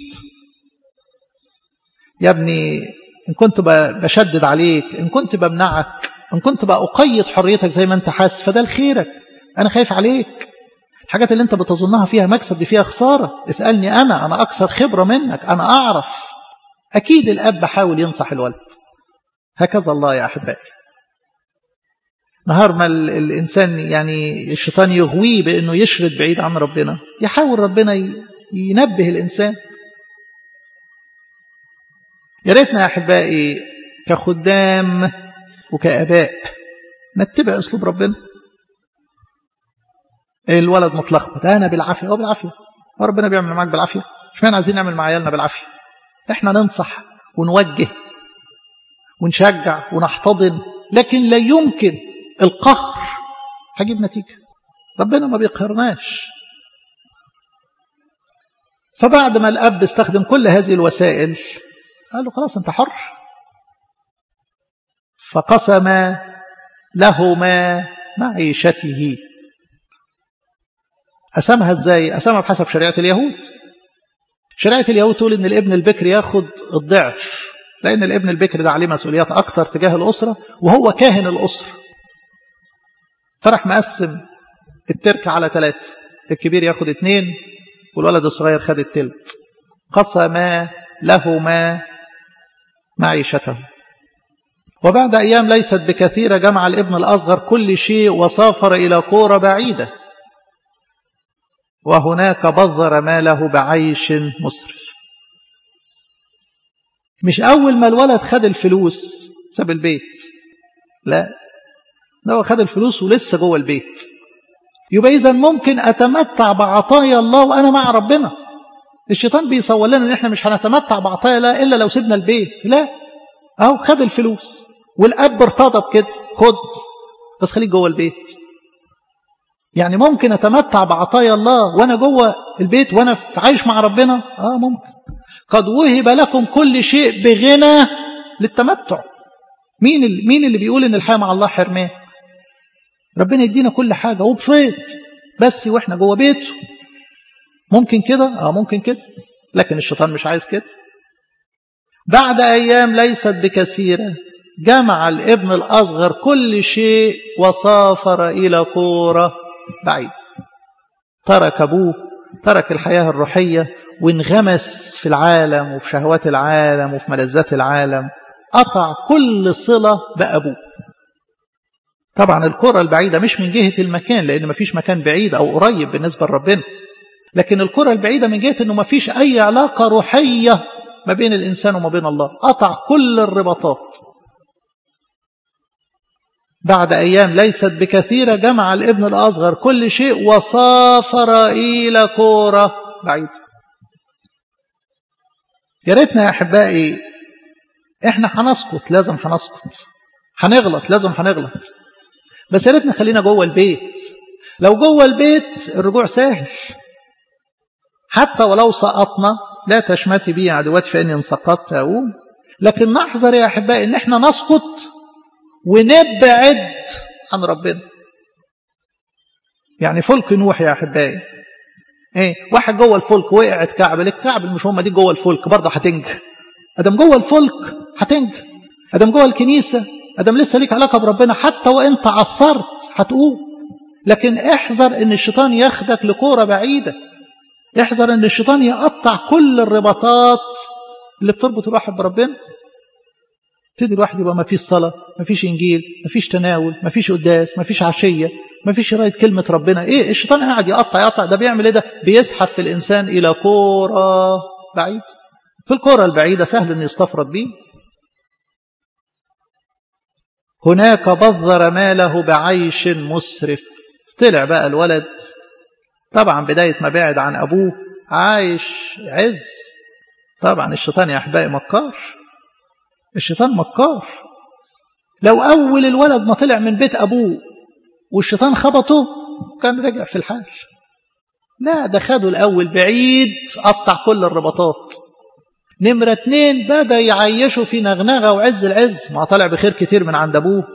يا ابني إن كنت بشدد عليك، إن كنت بمنعك، إن كنت بأقيد حريتك زي ما أنت حاسس، فده لخيرك، أنا خايف عليك. الحاجات اللي أنت بتظنها فيها مكسب دي فيها خسارة، اسألني أنا أكثر خبرة منك، أنا أعرف. أكيد الأب حاول ينصح الولد. هكذا الله يا أحبائي. نهار ما الإنسان يعني الشيطان يغويه بأنه يشرد بعيد عن ربنا، يحاول ربنا ينبه الإنسان. يا ريتنا يا أحبائي كخدام وكآباء نتبع أسلوب ربنا. الولد متلخبط، أنا بالعافية، هو بالعافية، هو ربنا بيعمل معاك بالعافية؟ مش معنى عايزين نعمل مع عيالنا بالعافية. احنا ننصح ونوجه ونشجع ونحتضن، لكن لا يمكن القهر هجيب نتيجة. ربنا ما بيقهرناش. فبعد ما الأب استخدم كل هذه الوسائل قال له خلاص أنت حر. فقسم لهما معيشته. قسمها ازاي؟ قسمها بحسب شريعة اليهود. شريعة اليهود تقول ان الابن البكر ياخد الضعف، لان الابن البكر ده عليه مسؤوليات اكتر تجاه الاسرة وهو كاهن الاسرة. فرح مقسم التركة على 3، الكبير ياخد 2 والولد الصغير خد التلت. قسم لهما معيشته. وبعد أيام ليست بكثيرة جمع الابن الأصغر كل شيء وسافر إلى قرى بعيدة، وهناك بذر ماله بعيش مسرف. مش أول ما الولد خد الفلوس ساب البيت، لا، ده هو خد الفلوس ولسه جوه البيت. يبقى إذا ممكن أتمتع بعطايا الله وأنا مع ربنا. الشيطان بيصور لنا إن إحنا مش هنتمتع بعطايا الله إلا لو سيبنا البيت. لا، أهو خد الفلوس والأب ارتضى بكده، خد بس خليك جوه البيت. يعني ممكن أتمتع بعطايا الله وأنا جوه البيت وأنا عايش مع ربنا؟ ممكن. قد وهب لكم كل شيء بغنى للتمتع. مين اللي بيقول إن الحياة مع الله حرمان؟ ربنا يدينا كل حاجة وبفيض، بس وإحنا جوه بيته. ممكن كده؟ ممكن كده، لكن الشيطان مش عايز كده. بعد أيام ليست بكثيرة جمع الابن الأصغر كل شيء وسافر إلى قرى بعيد. ترك أبوه، ترك الحياة الروحية وانغمس في العالم وفي شهوات العالم وفي ملذات العالم. قطع كل صلة بأبوه. طبعا القرى البعيدة مش من جهة المكان، لأن مفيش مكان بعيد أو قريب بالنسبة لربنا، لكن القرى البعيدة من جهة أنه مفيش أي علاقة روحية ما بين الإنسان وما بين الله. قطع كل الرباطات. بعد أيام ليست بكثيرة جمع الابن الأصغر كل شيء وسافر إلى قرى بعيد. يا ريتنا يا أحبائي إحنا هنسقط، لازم هنسقط، هنغلط، لازم هنغلط، بس يا ريتنا خلينا جوه البيت. لو جوه البيت الرجوع سهل، حتى ولو سقطنا لا تشمتي بي عدواتي فإني إن سقطت أقوم. لكن نحذر يا أحبائي إن إحنا نسقط ونبعد عن ربنا. يعني فلك نوح يا أحبائي، واحد جوه الفلك وقع اتكعبل، الكعبل مش هم دي جوه الفلك برضه هتنجح. ادم جوه الفلك هتنجح، ادم جوه الكنيسه، ادم لسه ليك علاقه بربنا، حتى وانت عثرت هتقوم. لكن احذر ان الشيطان ياخدك لكوره بعيده، احذر ان الشيطان يقطع كل الرباطات اللي بتربط الواحد بربنا. تدي الواحد يبقى ما فيش صلاه، ما فيش انجيل، ما فيش تناول، ما فيش قداس، ما فيش عشيه، ما فيش قرايه كلمه ربنا. الشيطان قاعد يقطع. ده بيعمل ايه؟ ده بيسحب في الانسان الى كوره بعيد. في الكوره البعيده سهل ان يستفرد بيه. هناك بذر ماله بعيش مسرف. طلع بقى الولد طبعا بدايه ما بعد عن ابوه عايش عز. طبعا الشيطان يا احبائي مكار، الشيطان مكار. لو اول الولد ما طلع من بيت ابوه والشيطان خبطه كان رجع في الحال. لا، ده خده الأول بعيد، قطع كل الرباطات. نمرة 2 بدأ يعيشه في نغنغة وعز العز، ما طلع بخير كتير من عند أبوه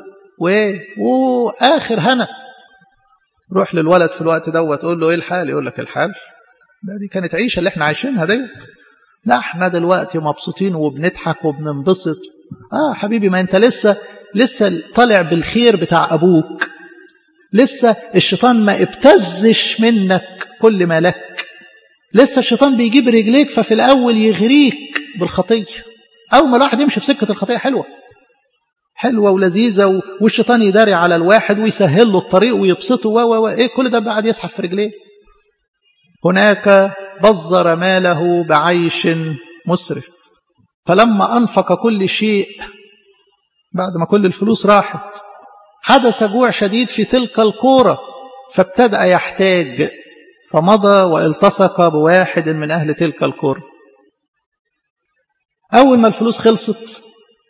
وآخر هنا. روح للولد في الوقت دوت تقول له إيه الحال؟ يقول لك الحال دي كانت عيشة اللي احنا عايشينها ديت. لا احنا دلوقتي مبسوطين وبنضحك وبننبسط. حبيبي، ما انت لسه طالع بالخير بتاع أبوك، لسه الشيطان ما ابتزش منك كل ما لك، لسه الشيطان بيجيب رجليك ففي الأول يغريك بالخطية. أول ما الواحد يمشي في سكة الخطية حلوة ولذيذة، والشيطان يداري على الواحد ويسهل له الطريق ويبسطه كل ده بعد يسحب في رجليه. هناك بذر ماله بعيش مسرف، فلما أنفق كل شيء بعد ما كل الفلوس راحت حدث جوع شديد في تلك الكورة، فابتدأ يحتاج، فمضى والتصق بواحد من أهل تلك الكورة. أول ما الفلوس خلصت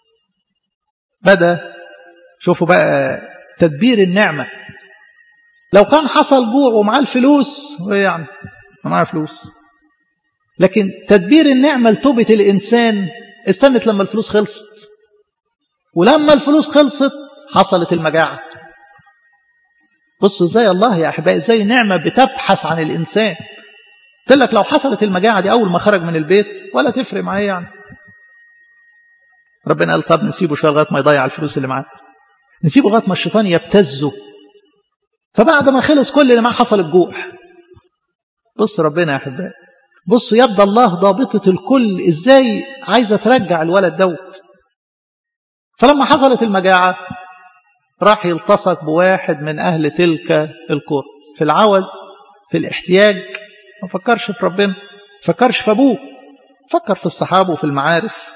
بدأ، شوفوا بقى تدبير النعمة. لو كان حصل جوع ومعاه الفلوس، يعني معاه فلوس، لكن تدبير النعمة لتوبة الإنسان استنت لما الفلوس خلصت، ولما الفلوس خلصت حصلت المجاعة. بصوا ازاي الله يا أحبائي، ازاي نعمة بتبحث عن الإنسان. قلت لك لو حصلت المجاعة دي أول ما خرج من البيت ولا تفرق معاه، يعني ربنا قال طب نسيبه شوية لغاية ما يضيع الفلوس اللي معاه، نسيبه لغاية ما الشيطان يبتزه. فبعد ما خلص كل اللي معاه حصل الجوع. بص ربنا يا أحبائي، بصوا يد الله ضابطة الكل ازاي عايزة ترجع الولد دوت. فلما حصلت المجاعة راح يلتصق بواحد من أهل تلك القرى، في العوز، في الاحتياج. ما فكرش في ربنا، ما فكرش في أبوه، فكر في الصحابة وفي المعارف.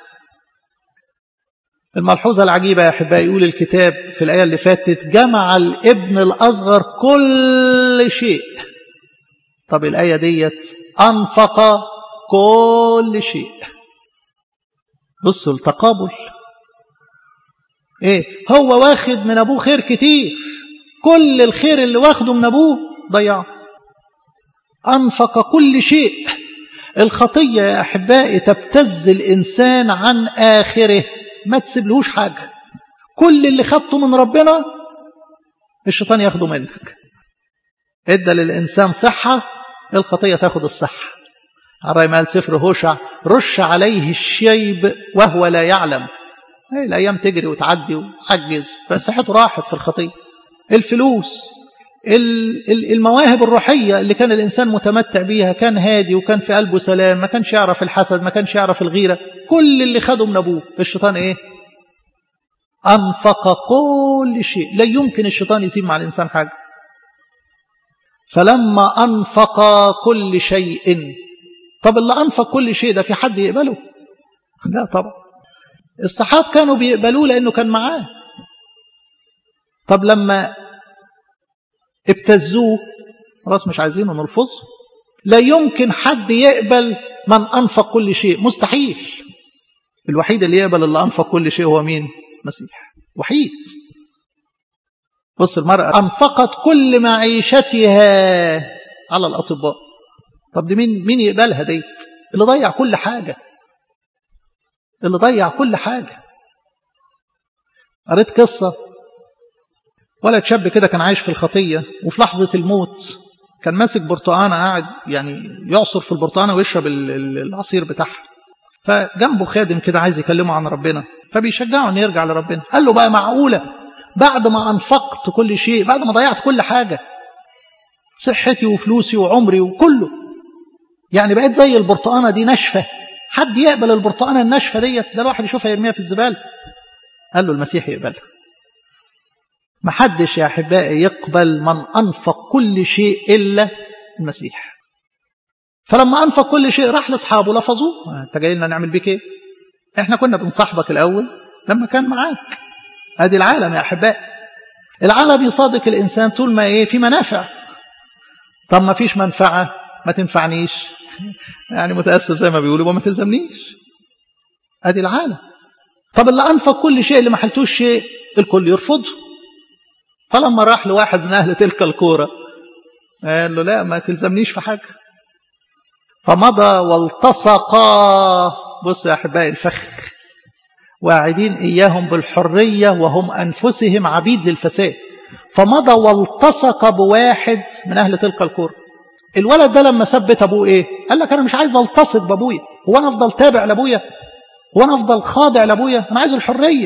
الملحوظة العجيبة يا أحبائي، يقول الكتاب في الآية اللي فاتت جمع الابن الأصغر كل شيء. طب الآية ديت أنفق كل شيء. بصوا التقابل، هو واخد من أبوه خير كتير، كل الخير اللي واخده من أبوه ضيعه. أنفق كل شيء. الخطية يا أحبائي تبتز الإنسان عن آخره، ما تسيبلهوش حاجة. كل اللي خدته من ربنا الشيطان ياخده منك. ادى للإنسان صحة، الخطية تاخد الصحة. على ما قال سفر هوشع رش عليه الشيب وهو لا يعلم. الأيام تجري وتعدي وعجز، فصحته راحت في الخطية. الفلوس، المواهب الروحية اللي كان الإنسان متمتع بيها، كان هادي وكان في قلبه سلام، ما كانش يعرف الحسد، ما كانش يعرف الغيرة، كل اللي خده من أبوه الشيطان أنفق كل شيء. لا يمكن الشيطان يسيب مع الإنسان حاجة. فلما أنفق كل شيء. طب اللي أنفق كل شيء ده في حد يقبله؟ لا طبعا. الصحاب كانوا بيقبلوه لأنه كان معاه. طب لما ابتزوه خلاص مش عايزينه نلفظه. لا يمكن حد يقبل من أنفق كل شيء. مستحيل. الوحيد اللي يقبل اللي أنفق كل شيء هو مين؟ المسيح. وحيد. بص، المرأة أنفقت كل معيشتها على الأطباء. طب دي مين يقبلها ديت؟ اللي ضيع كل حاجة. اللي ضيع كل حاجة. قريت قصة ولد شاب كده كان عايش في الخطية، وفي لحظة الموت كان ماسك برتقانة قاعد يعني يعصر في البرتقانة ويشرب العصير بتاعها. فجنبه خادم كده عايز يكلمه عن ربنا، فبيشجعه انه يرجع لربنا. قال له بقى معقولة بعد ما أنفقت كل شيء، بعد ما ضيعت كل حاجة، صحتي وفلوسي وعمري وكله، يعني بقيت زي البرتقانة دي ناشفة، حد يقبل البرتقانة الناشفة ديت؟ ده الواحد يشوفها يرميها في الزبالة. قال له المسيح يقبلها. ما حدش يا أحبائي يقبل من أنفق كل شيء إلا المسيح. فلما أنفق كل شيء راح لأصحابه لفظوه. أنت جاي لنا نعمل بيك إيه؟ إحنا كنا بنصاحبك الأول لما كان معاك. هذه العالم يا أحبائي. العالم يصادق الإنسان طول ما إيه في منافع. طب ما فيش منفعة ما تنفعنيش، يعني متأسف زي ما بيقولوا وما تلزمنيش. هذه العالم. طب اللي أنفق كل شيء اللي ما حلتوش شيء الكل يرفضه. فلما راح لواحد من أهل تلك الكورة قال له لا ما تلزمنيش في حاجة. فمضى والتصقا. بص يا أحبائي الفخ، واعدين إياهم بالحرية وهم أنفسهم عبيد للفساد. فمضى والتصق بواحد من أهل تلك الكورة. الولد ده لما ثبت أبوه إيه؟ قال لك أنا مش عايز ألتصق بأبويا. هو أنا أفضل تابع لأبويا؟ هو أنا أفضل خاضع لأبويا؟ أنا عايز الحرية.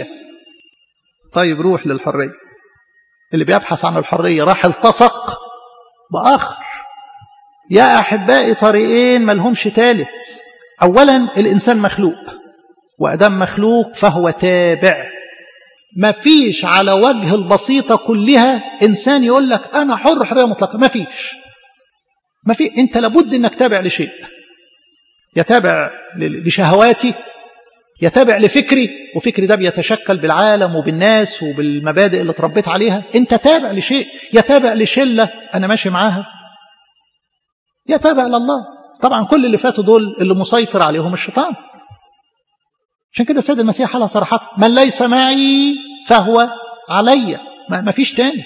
طيب روح للحرية. اللي بيبحث عن الحرية راح التصق بآخر. يا أحبائي طريقين ملهمش تالت. أولا الإنسان مخلوق، وأدام مخلوق فهو تابع. ما فيش على وجه البسيطة كلها إنسان يقول لك أنا حر حرية مطلقة. ما فيش. أنت لابد أنك تابع لشيء. يتابع لشهواتي، يتابع لفكري، وفكري ده بيتشكل بالعالم وبالناس وبالمبادئ اللي تربيت عليها. أنت تابع لشيء. يتابع لشلة أنا ماشي معاها، يتابع لله. طبعا كل اللي فاتوا دول اللي مسيطر عليهم الشيطان. عشان كده السيد المسيح قالها صراحة: من ليس معي فهو علي. ما فيش تاني،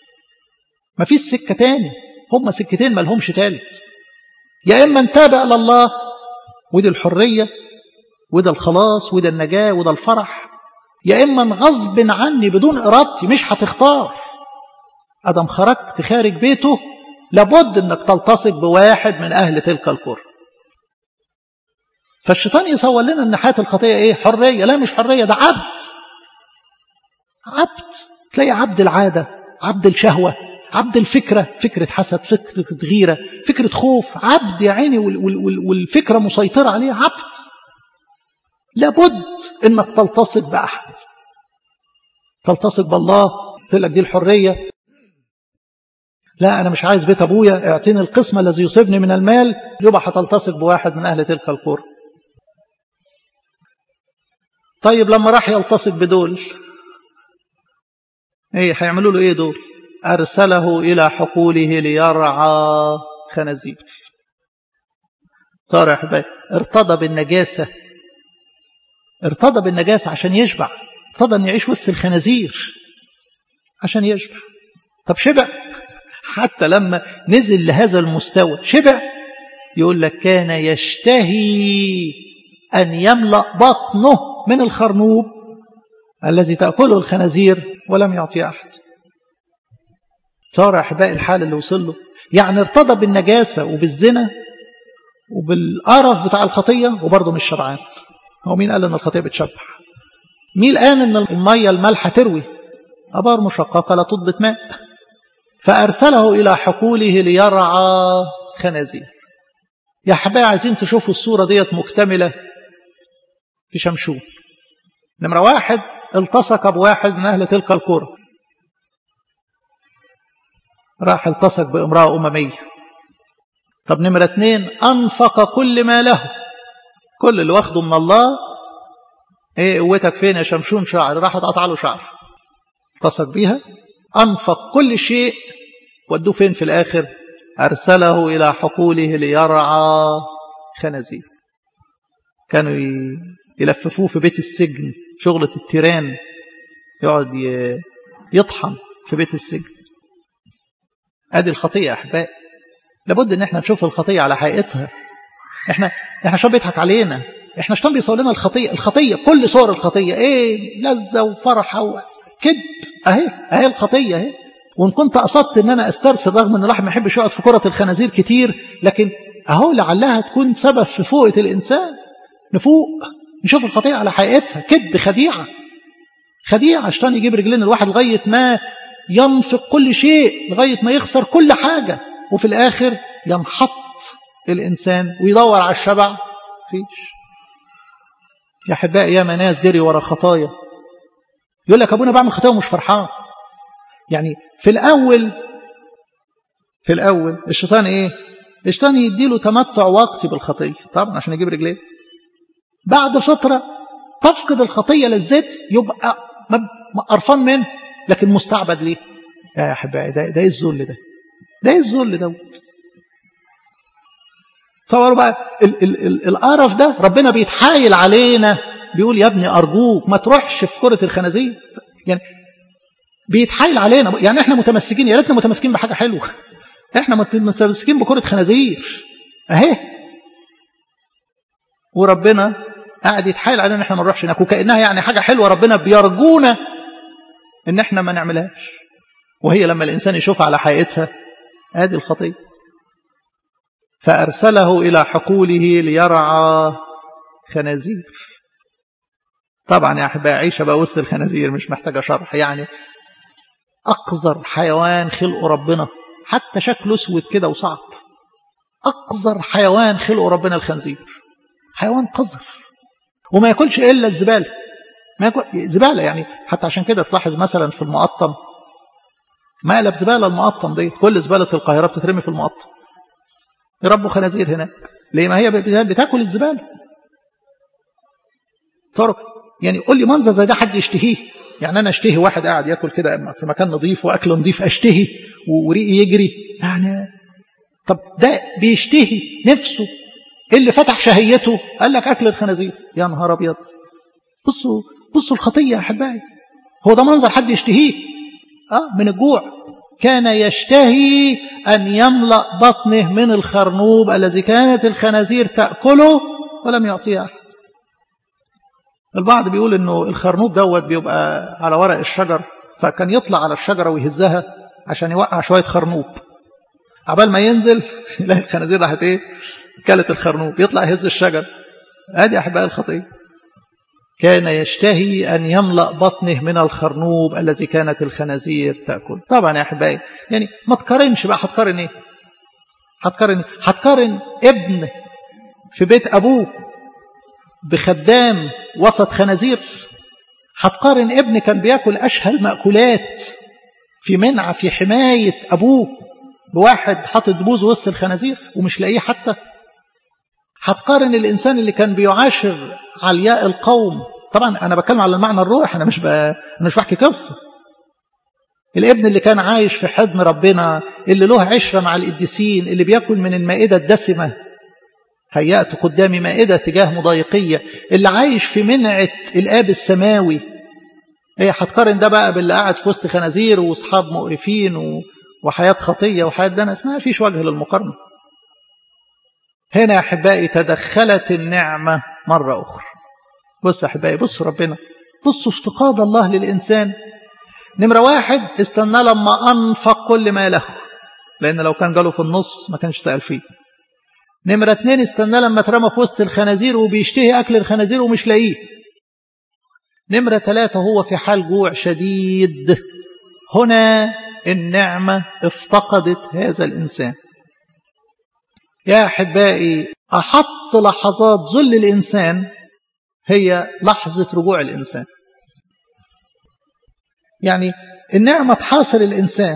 ما فيش سكة تاني. هم سكتين ما لهمش تالت. يا إما نتابع لله وده الحرية وده الخلاص وده النجاة وده الفرح، يا إما غصب عني بدون إرادتي. مش هتختار. أدم خرجت خارج بيته لابد أنك تلتصق بواحد من أهل تلك القرى. فالشيطان يصور لنا أن حياة الخطية إيه؟ حرية. لا مش حرية، ده عبد. عبد. تلاقي عبد العادة، عبد الشهوة، عبد الفكرة، فكرة حسد، فكرة غيرة، فكرة خوف. عبد يا عيني والفكرة مسيطرة عليه. عبد. لابد أنك تلتصق بأحد. تلتصق بالله. تقول لك دي الحرية. لا أنا مش عايز بيت أبويا، اعطيني القسم الذي يصيبني من المال. يبقى هتلتصق بواحد من أهل تلك القرى. طيب لما راح يلتصق بدول ايه هيعملوا له ايه دول؟ أرسله إلى حقوله ليرعى خنازير. صار يا حبايبي ارتضى بالنجاسة. ارتضى بالنجاسة عشان يشبع. ارتضى أن يعيش وسط الخنازير عشان يشبع. طب شبع؟ حتى لما نزل لهذا المستوى شبع. يقول لك كان يشتهي أن يملأ بطنه من الخرنوب الذي تأكله الخنازير ولم يعطي أحد. صار أحباء الحال اللي وصل له. يعني ارتضى بالنجاسة وبالزنا وبالقرف بتاع الخطية وبرضه مش شبعان. هو مين قال أن الخطية بتشبع؟ مين قال أن المية المالحة تروي؟ أبار مشققة لا تضبط ماء. فأرسله إلى حقوله ليرعى خنازير. يا حبايبي عايزين تشوفوا الصورة ديت مكتملة في شمشون. نمرة واحد التصق بواحد من أهل تلك القرى. راح التصق بامرأة أممية. طب نمرة اتنين أنفق كل ما له. كل اللي واخده من الله. ايه قوتك فين يا شمشون؟ شعر. راح تقطع له شعر. التصق بيها. أنفق كل شيء. ودوه فين في الآخر؟ أرسله إلى حقوله ليرعى خنازير. كانوا يلففوه في بيت السجن، شغلة التيران، يقعد يطحن في بيت السجن. ادي الخطية يا احبائي. لابد ان احنا نشوف الخطية على حقيقتها. احنا شلون بيضحك علينا، احنا شلون بيصور لنا الخطية كل صور الخطية ايه، لذة وفرحة وكذب. اهي الخطية اهي. وان كنت قصدت ان انا استرسل، رغم ان الواحد ما يحبش يقعد في كرة الخنازير كتير، لكن اهو لعلها تكون سبب في فوقة الانسان. نفوق نشوف الخطية على حقيقتها. كذب، خديعة عشان يجيب رجلين الواحد لغاية ما ينفق كل شيء، لغاية ما يخسر كل حاجة، وفي الآخر ينحط الإنسان ويدور على الشبع. فيش يا أحبائي. يا ناس جري ورا خطايا، يقول لك أبونا بعمل خطايا ومش فرحان. يعني في الأول الشيطان إيه؟ الشيطان يديله تمتع وقتي بالخطية طبعا عشان يجيب رجليه. بعد فترة تفقد الخطية للذات، يبقى قرفان منه، لكن مستعبد ليه؟ يا أحبائي ده إيه الذل ده؟ ده إيه الذل ده؟ تصوروا بقى القرف ده. ربنا بيتحايل علينا، بيقول يا ابني أرجوك ما تروحش في كرة الخنازير. يعني بيتحايل علينا. يعني احنا متمسكين، يا ريتنا متمسكين بحاجة حلوة. احنا متمسكين بكرة خنازير اهي، وربنا قاعد يتحايل علينا ان احنا ما نروحش هناك، وكأنها يعني حاجة حلوة ربنا بيرجونا ان احنا ما نعملهاش. وهي لما الانسان يشوف على حقيقتها ادي الخطية. فأرسله إلى حقوله ليرعى خنازير. طبعا يا أحبائي عيشة بقى وسط الخنازير مش محتاجة شرح. يعني أقذر حيوان خلقه ربنا، حتى شكله اسود كده وصعب. أقذر حيوان خلقه ربنا الخنزير، حيوان قذر، وما ياكلش إلا الزبالة. ما ياكل زبالة يعني. حتى عشان كده تلاحظ مثلا في المقطم مقلب زبالة. المقطم دي كل زبالة القاهرة بتترمي في المقطم. يربوا خنازير هناك ليه؟ ما هي بتاكل الزبالة. صاروا يعني قول لي منظر زي ده حد يشتهيه؟ يعني أنا اشتهي واحد قاعد ياكل كده في مكان نظيف وأكل نظيف، اشتهي وريقي يجري يعني. طب ده بيشتهي نفسه، اللي فتح شهيته قال لك أكل الخنازير. يا نهار أبيض. بصوا الخطية يا أحبائي. هو ده منظر حد يشتهيه؟ من الجوع. كان يشتهي أن يملأ بطنه من الخرنوب الذي كانت الخنازير تأكله ولم يعطيه أحد. البعض بيقول إنه الخرنوب دوت بيبقى على ورق الشجر، فكان يطلع على الشجرة ويهزها عشان يوقع شوية خرنوب. عبال ما ينزل يلاقي الخنازير راحت إيه؟ كلت الخرنوب. يطلع يهز الشجر. هذه أحباء الخطية. كان يشتهي أن يملأ بطنه من الخرنوب الذي كانت الخنازير تأكل. طبعا يا أحبائي يعني ما تقارنش بقى. هتقارن إيه؟ هتقارن ابن في بيت أبوه بخدام وسط خنازير؟ هتقارن ابن كان بيأكل أشهى المأكولات في منع في حماية أبوه بواحد حاطط بوز وسط الخنازير ومش لاقيه حتى؟ هتقارن الإنسان اللي كان بيعاشر علياء القوم؟ طبعا أنا بتكلم على المعنى الروح، أنا مش بحكي قصة. الابن اللي كان عايش في حضن ربنا، اللي له عشرة مع القديسين، اللي بيأكل من المائدة الدسمة، هيأت قدامي مائدة تجاه مضايقية، اللي عايش في منعة الآب السماوي. هتقارن ده بقى باللي قاعد في وسط خنازير وأصحاب مقرفين وحياة خطية وحياة دنس؟ ما فيش وجه للمقارنة. هنا يا أحبائي تدخلت النعمة مرة أخرى. بصوا يا أحبائي، بصوا ربنا، بصوا افتقاد الله للإنسان. نمرة واحد استنى لما أنفق كل ما له، لأن لو كان جاله في النص ما كانش سأل فيه. نمرة اتنين استنى لما اترمى في وسط الخنازير وبيشتهي أكل الخنازير ومش لاقيه. نمرة ثلاثة هو في حال جوع شديد. هنا النعمة افتقدت هذا الإنسان. يا أحبائي أحط لحظات ذل الإنسان هي لحظة رجوع الإنسان. يعني النعمة تحاصر الإنسان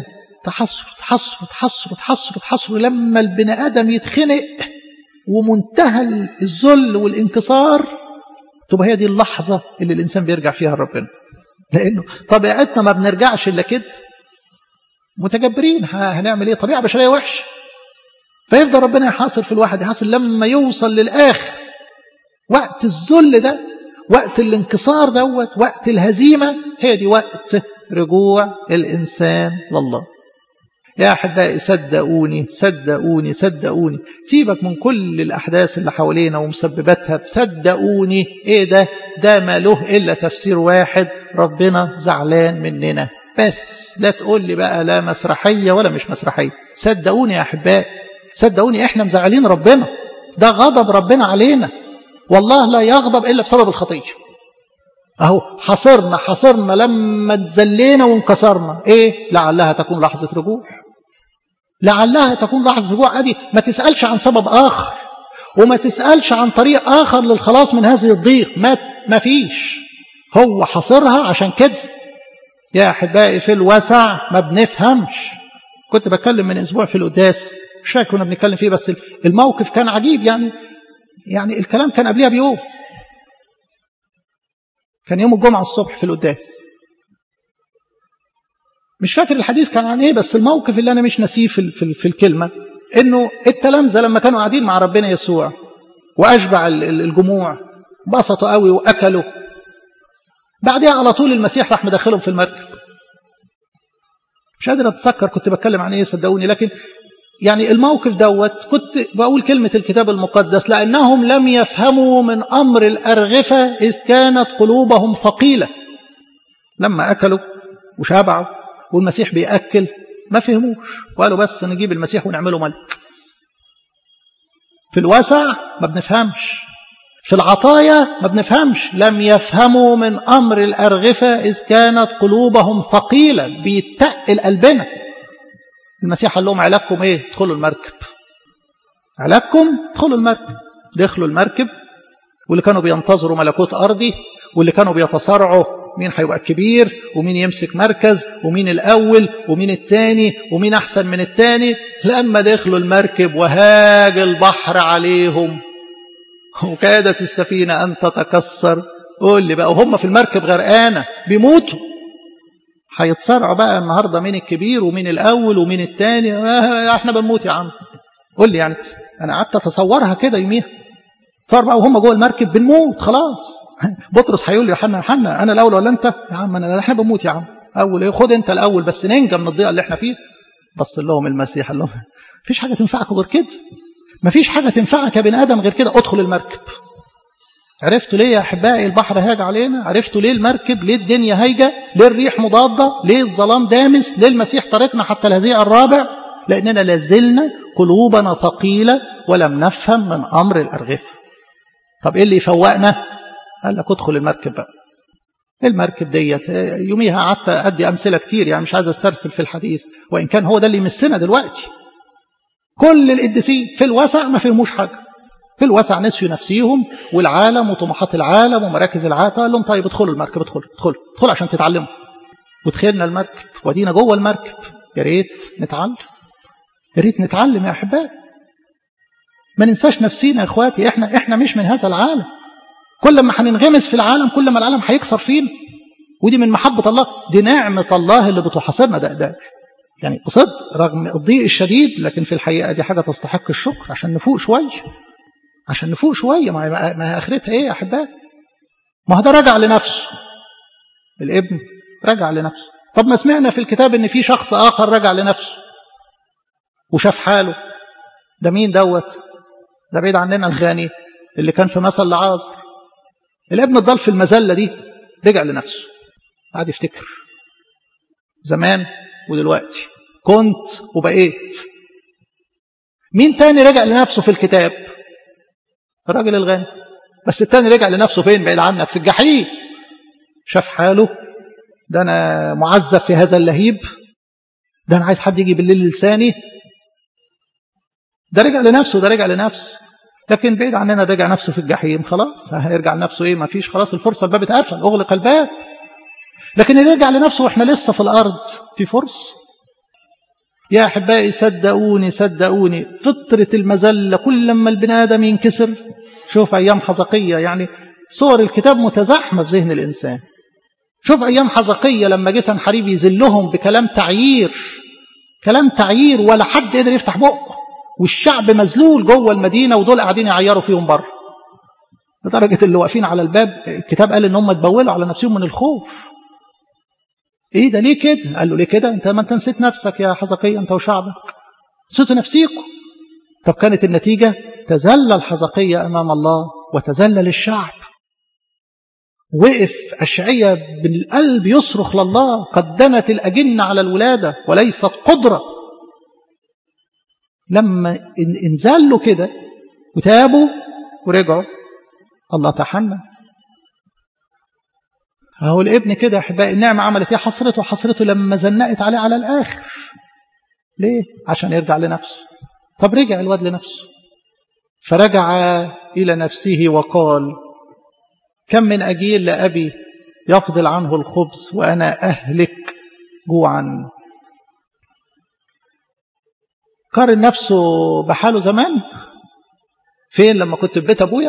تحصر لما البني آدم يتخنق ومنتهى الذل والانكسار، تبقى هي دي اللحظة اللي الإنسان بيرجع فيها لربنا. لأنه طبيعتنا ما بنرجعش إلا كده، متجبرين. هنعمل إيه؟ طبيعة بشرية وحش. فيفضل ربنا يحاصر في الواحد، يحاصر لما يوصل للآخر وقت الذل ده، وقت الانكسار دوت، وقت الهزيمة، هي دي وقت رجوع الإنسان لله. يا أحبائي صدقوني صدقوني صدقوني، سيبك من كل الأحداث اللي حوالينا ومسبباتها، صدقوني إيه ده ما له إلا تفسير واحد: ربنا زعلان مننا. بس لا تقول لي بقى لا مسرحية ولا مش مسرحية. صدقوني يا أحبائي، صدقوني إحنا مزعلين ربنا، ده غضب ربنا علينا. والله لا يغضب إلا بسبب الخطية. أهو حصرنا لما اتذلينا وانكسرنا، إيه؟ لعلها تكون لحظة رجوع، لعلها تكون لحظة رجوع. أدي ما تسألش عن سبب آخر، وما تسألش عن طريق آخر للخلاص من هذه الضيق، ما فيش. هو حصرها عشان كده. يا أحبائي في الوسع ما بنفهمش. كنت بتكلم من أسبوع في القداس، مش فاكر كنا بنتكلم فيه، بس الموقف كان عجيب. يعني الكلام كان قبلها بيوم، كان يوم الجمعة الصبح في القداس. مش فاكر الحديث كان عن ايه، بس الموقف اللي انا مش ناسيه في الكلمة، انه التلامذة لما كانوا قاعدين مع ربنا يسوع واشبع الجموع، بسطوا قوي واكلوا، بعدها على طول المسيح راح مدخلهم في المركب. مش قادر اتذكر كنت بتكلم عن ايه صدقوني، لكن يعني الموقف دوت كنت بقول كلمة الكتاب المقدس: لأنهم لم يفهموا من أمر الأرغفة إذ كانت قلوبهم ثقيلة. لما أكلوا وشبعوا والمسيح بيأكل ما فهموش، وقالوا بس نجيب المسيح ونعمله ملك. في الوسع ما بنفهمش، في العطايا ما بنفهمش. لم يفهموا من أمر الأرغفة إذ كانت قلوبهم ثقيلة، بيتقل قلبنا. المسيح قال لهم: علاجكم ايه؟ ادخلوا المركب. علاجكم ادخلوا المركب. دخلوا المركب، واللي كانوا بينتظروا ملكوت أرضي، واللي كانوا بيتصارعوا مين هيبقى الكبير ومين يمسك مركز ومين الأول ومين التاني ومين أحسن من التاني، لما دخلوا المركب وهاج البحر عليهم وكادت السفينة أن تتكسر. قول لي بقى، وهم في المركب غرقانة بيموتوا، هيتصارعوا بقى النهاردة مين الكبير ومين الأول ومين التاني؟ احنا بنموت يا عم. قول لي، يعني أنا قعدت أتصورها كده يوميها. صار بقى وهم جوه المركب بنموت خلاص. بطرس هيقول لي: يوحنا أنا الأول ولا أنت؟ يا عم احنا بنموت يا عم. أول إيه؟ خد أنت الأول بس ننجى من الضيقة اللي احنا فيه. بص لهم المسيح قال لهم: مفيش حاجة تنفعك غير كده، مفيش حاجة تنفعك يا بني آدم غير كده. ادخل المركب. عرفتوا ليه يا أحبائي البحر هاج علينا؟ عرفتوا ليه المركب؟ ليه الدنيا هايجة؟ ليه الريح مضادة؟ ليه الظلام دامس؟ ليه المسيح طريقنا حتى الهزيع الرابع؟ لأننا لازلنا قلوبنا ثقيلة ولم نفهم من أمر الأرغفة. طب إيه اللي يفوقنا؟ قال لك ادخل المركب بقى. المركب ديت يوميها قعدت أدي أمثلة كتير، يعني مش عايز استرسل في الحديث، وإن كان هو ده اللي يمسنا دلوقتي. كل القديسين في الوسع ما فهموش حاجة. في الوسع نسيوا نفسيهم والعالم وطموحات العالم ومراكز العالم. قال لهم: طيب ادخلوا المركب، ادخلوا عشان تتعلموا. ودخلنا المركب ودينا جوه المركب. يا ريت نتعلم، يا ريت نتعلم يا أحبائي. ما ننساش نفسينا يا اخواتي، احنا مش من هذا العالم. كل ما هننغمس في العالم كل ما العالم هيكسر فينا، ودي من محبة الله، دي نعمة الله اللي بتحاصرنا. ده يعني بصدق رغم الضيق الشديد، لكن في الحقيقة دي حاجة تستحق الشكر عشان نفوق شوية، عشان نفوق شوية. ما آخرتها ايه يا أحبائي؟ ما هو ده رجع لنفسه، الابن رجع لنفسه. طب ما سمعنا في الكتاب ان في شخص آخر رجع لنفسه وشاف حاله. ده مين دوت؟ ده بعيد عننا الغني اللي كان في مثل لعازر. الابن الضال في المذلة دي رجع لنفسه، قعد يفتكر زمان ودلوقتي، كنت وبقيت. مين تاني رجع لنفسه في الكتاب؟ الراجل الغني. بس التاني رجع لنفسه فين؟ بعيد عنك في الجحيم. شاف حاله، ده أنا معذب في هذا اللهيب، ده أنا عايز حد يجي بالليل لساني. ده رجع لنفسه. لكن بعيد عننا رجع نفسه في الجحيم. خلاص هيرجع لنفسه ايه؟ ما فيش، خلاص الفرصة، الباب اتقفل، اغلق الباب. لكن اللي يرجع لنفسه واحنا لسه في الارض في فرصة. يا احبائي صدقوني فطرة المذلة كل لما البني ادم ينكسر. شوف ايام حزقية، يعني صور الكتاب متزاحمة في ذهن الانسان. شوف ايام حزقية لما جه سنحريب يذلهم بكلام تعيير ولا حد قدر يفتح بقه، والشعب مذلول جوه المدينة ودول قاعدين يعيروا فيهم بره. لدرجة اللي واقفين على الباب الكتاب قال إن هم اتبولوا على نفسهم من الخوف. إيه ده ليه كده؟ قال له ليه كده؟ أنت ما أنت نسيت نفسك يا حزقية أنت وشعبك، نسيتوا نفسيكم. طب كانت النتيجة تذلل حزقية أمام الله وتذلل الشعب. وقف أشعية بالقلب يصرخ لله: قد دنت الأجنة على الولادة وليست قدرة. لما انزلوا كده وتابوا ورجعوا الله تحنن. اهو الابن كده يا احبائي النعمة عملت ايه؟ حصرته لما زنقت عليه على الآخر. ليه؟ عشان يرجع لنفسه. طب رجع الواد لنفسه، فرجع إلى نفسه وقال: كم من أجير لأبي يفضل عنه الخبز وأنا أهلك جوعا. قارن نفسه بحاله زمان. فين لما كنت في بيت أبويا؟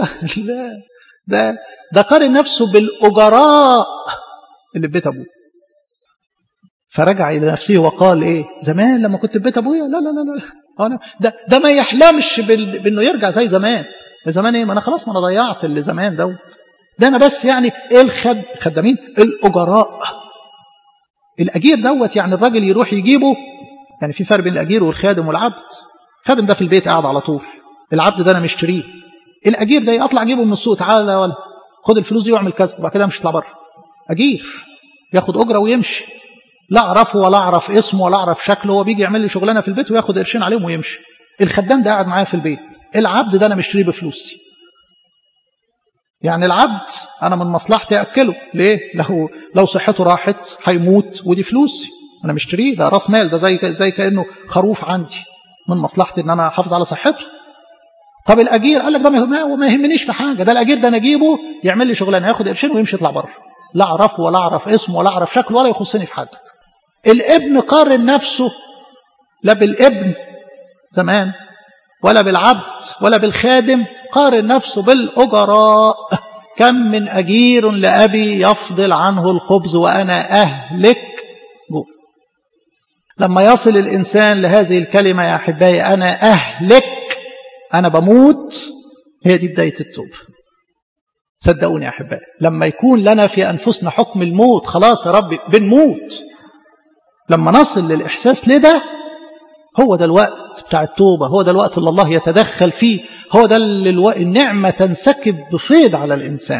ده قارن نفسه بالأجراء اللي في بيت أبوه. فرجع إلى نفسه وقال إيه؟ زمان لما كنت في بيت أبويا؟ لا لا لا لا، ده ما يحلمش بأنه يرجع زي زمان. زمان إيه؟ ما أنا خلاص، ما أنا ضيعت اللي زمان دوت. ده أنا بس يعني الخدامين الأجراء. الأجير دوت يعني الراجل يروح يجيبه. يعني في فرق بين الأجير والخادم والعبد. الخادم ده في البيت قاعد على طول، العبد ده أنا مشتريه. الأجير ده أطلع أجيبه من السوق، تعالى ولا خد الفلوس دي واعمل كذا، وبعد كده مش يطلع بره. أجير ياخد أجرة ويمشي، لا أعرفه ولا أعرف اسمه ولا أعرف شكله. هو بيجي يعمل لي شغلانة في البيت وياخد قرشين عليهم ويمشي. الخدام ده قاعد معايا في البيت. العبد ده أنا مشتريه بفلوسي. يعني العبد أنا من مصلحتي أكله. ليه؟ لو صحته راحت هيموت ودي فلوسي، أنا مشتريه، ده راس مال، ده زي كأنه خروف عندي، من مصلحتي إن أنا أحافظ على صحته. طب الأجير قال لك ده ما يهمنيش في حاجة، ده الأجير ده أنا أجيبه يعمل لي شغلانة، ياخد قرشين ويمشي يطلع بره، لا أعرفه ولا أعرف اسمه ولا أعرف شكله ولا يخصني في حاجة. الابن قارن نفسه لا بالابن زمان ولا بالعبد ولا بالخادم، قارن نفسه بالأجراء. كم من أجير لأبي يفضل عنه الخبز وأنا أهلك جوع. لما يصل الإنسان لهذه الكلمة يا أحبائي، أنا أهلك، أنا بموت، هي دي بداية التوبة. صدقوني يا أحبائي، لما يكون لنا في أنفسنا حكم الموت، خلاص يا رب بنموت، لما نصل للإحساس لده، هو ده الوقت بتاع التوبة، هو ده الوقت اللي الله يتدخل فيه، هو ده اللي النعمة تنسكب بفيض على الإنسان.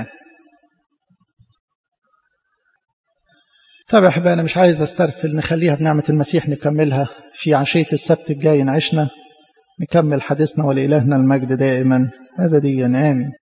طب يا أحبائي أنا مش عايز أسترسل، نخليها بنعمة المسيح نكملها في عشية السبت الجاي، نعيشنا نكمل حديثنا، ولإلهنا المجد دائما أبديا آمين.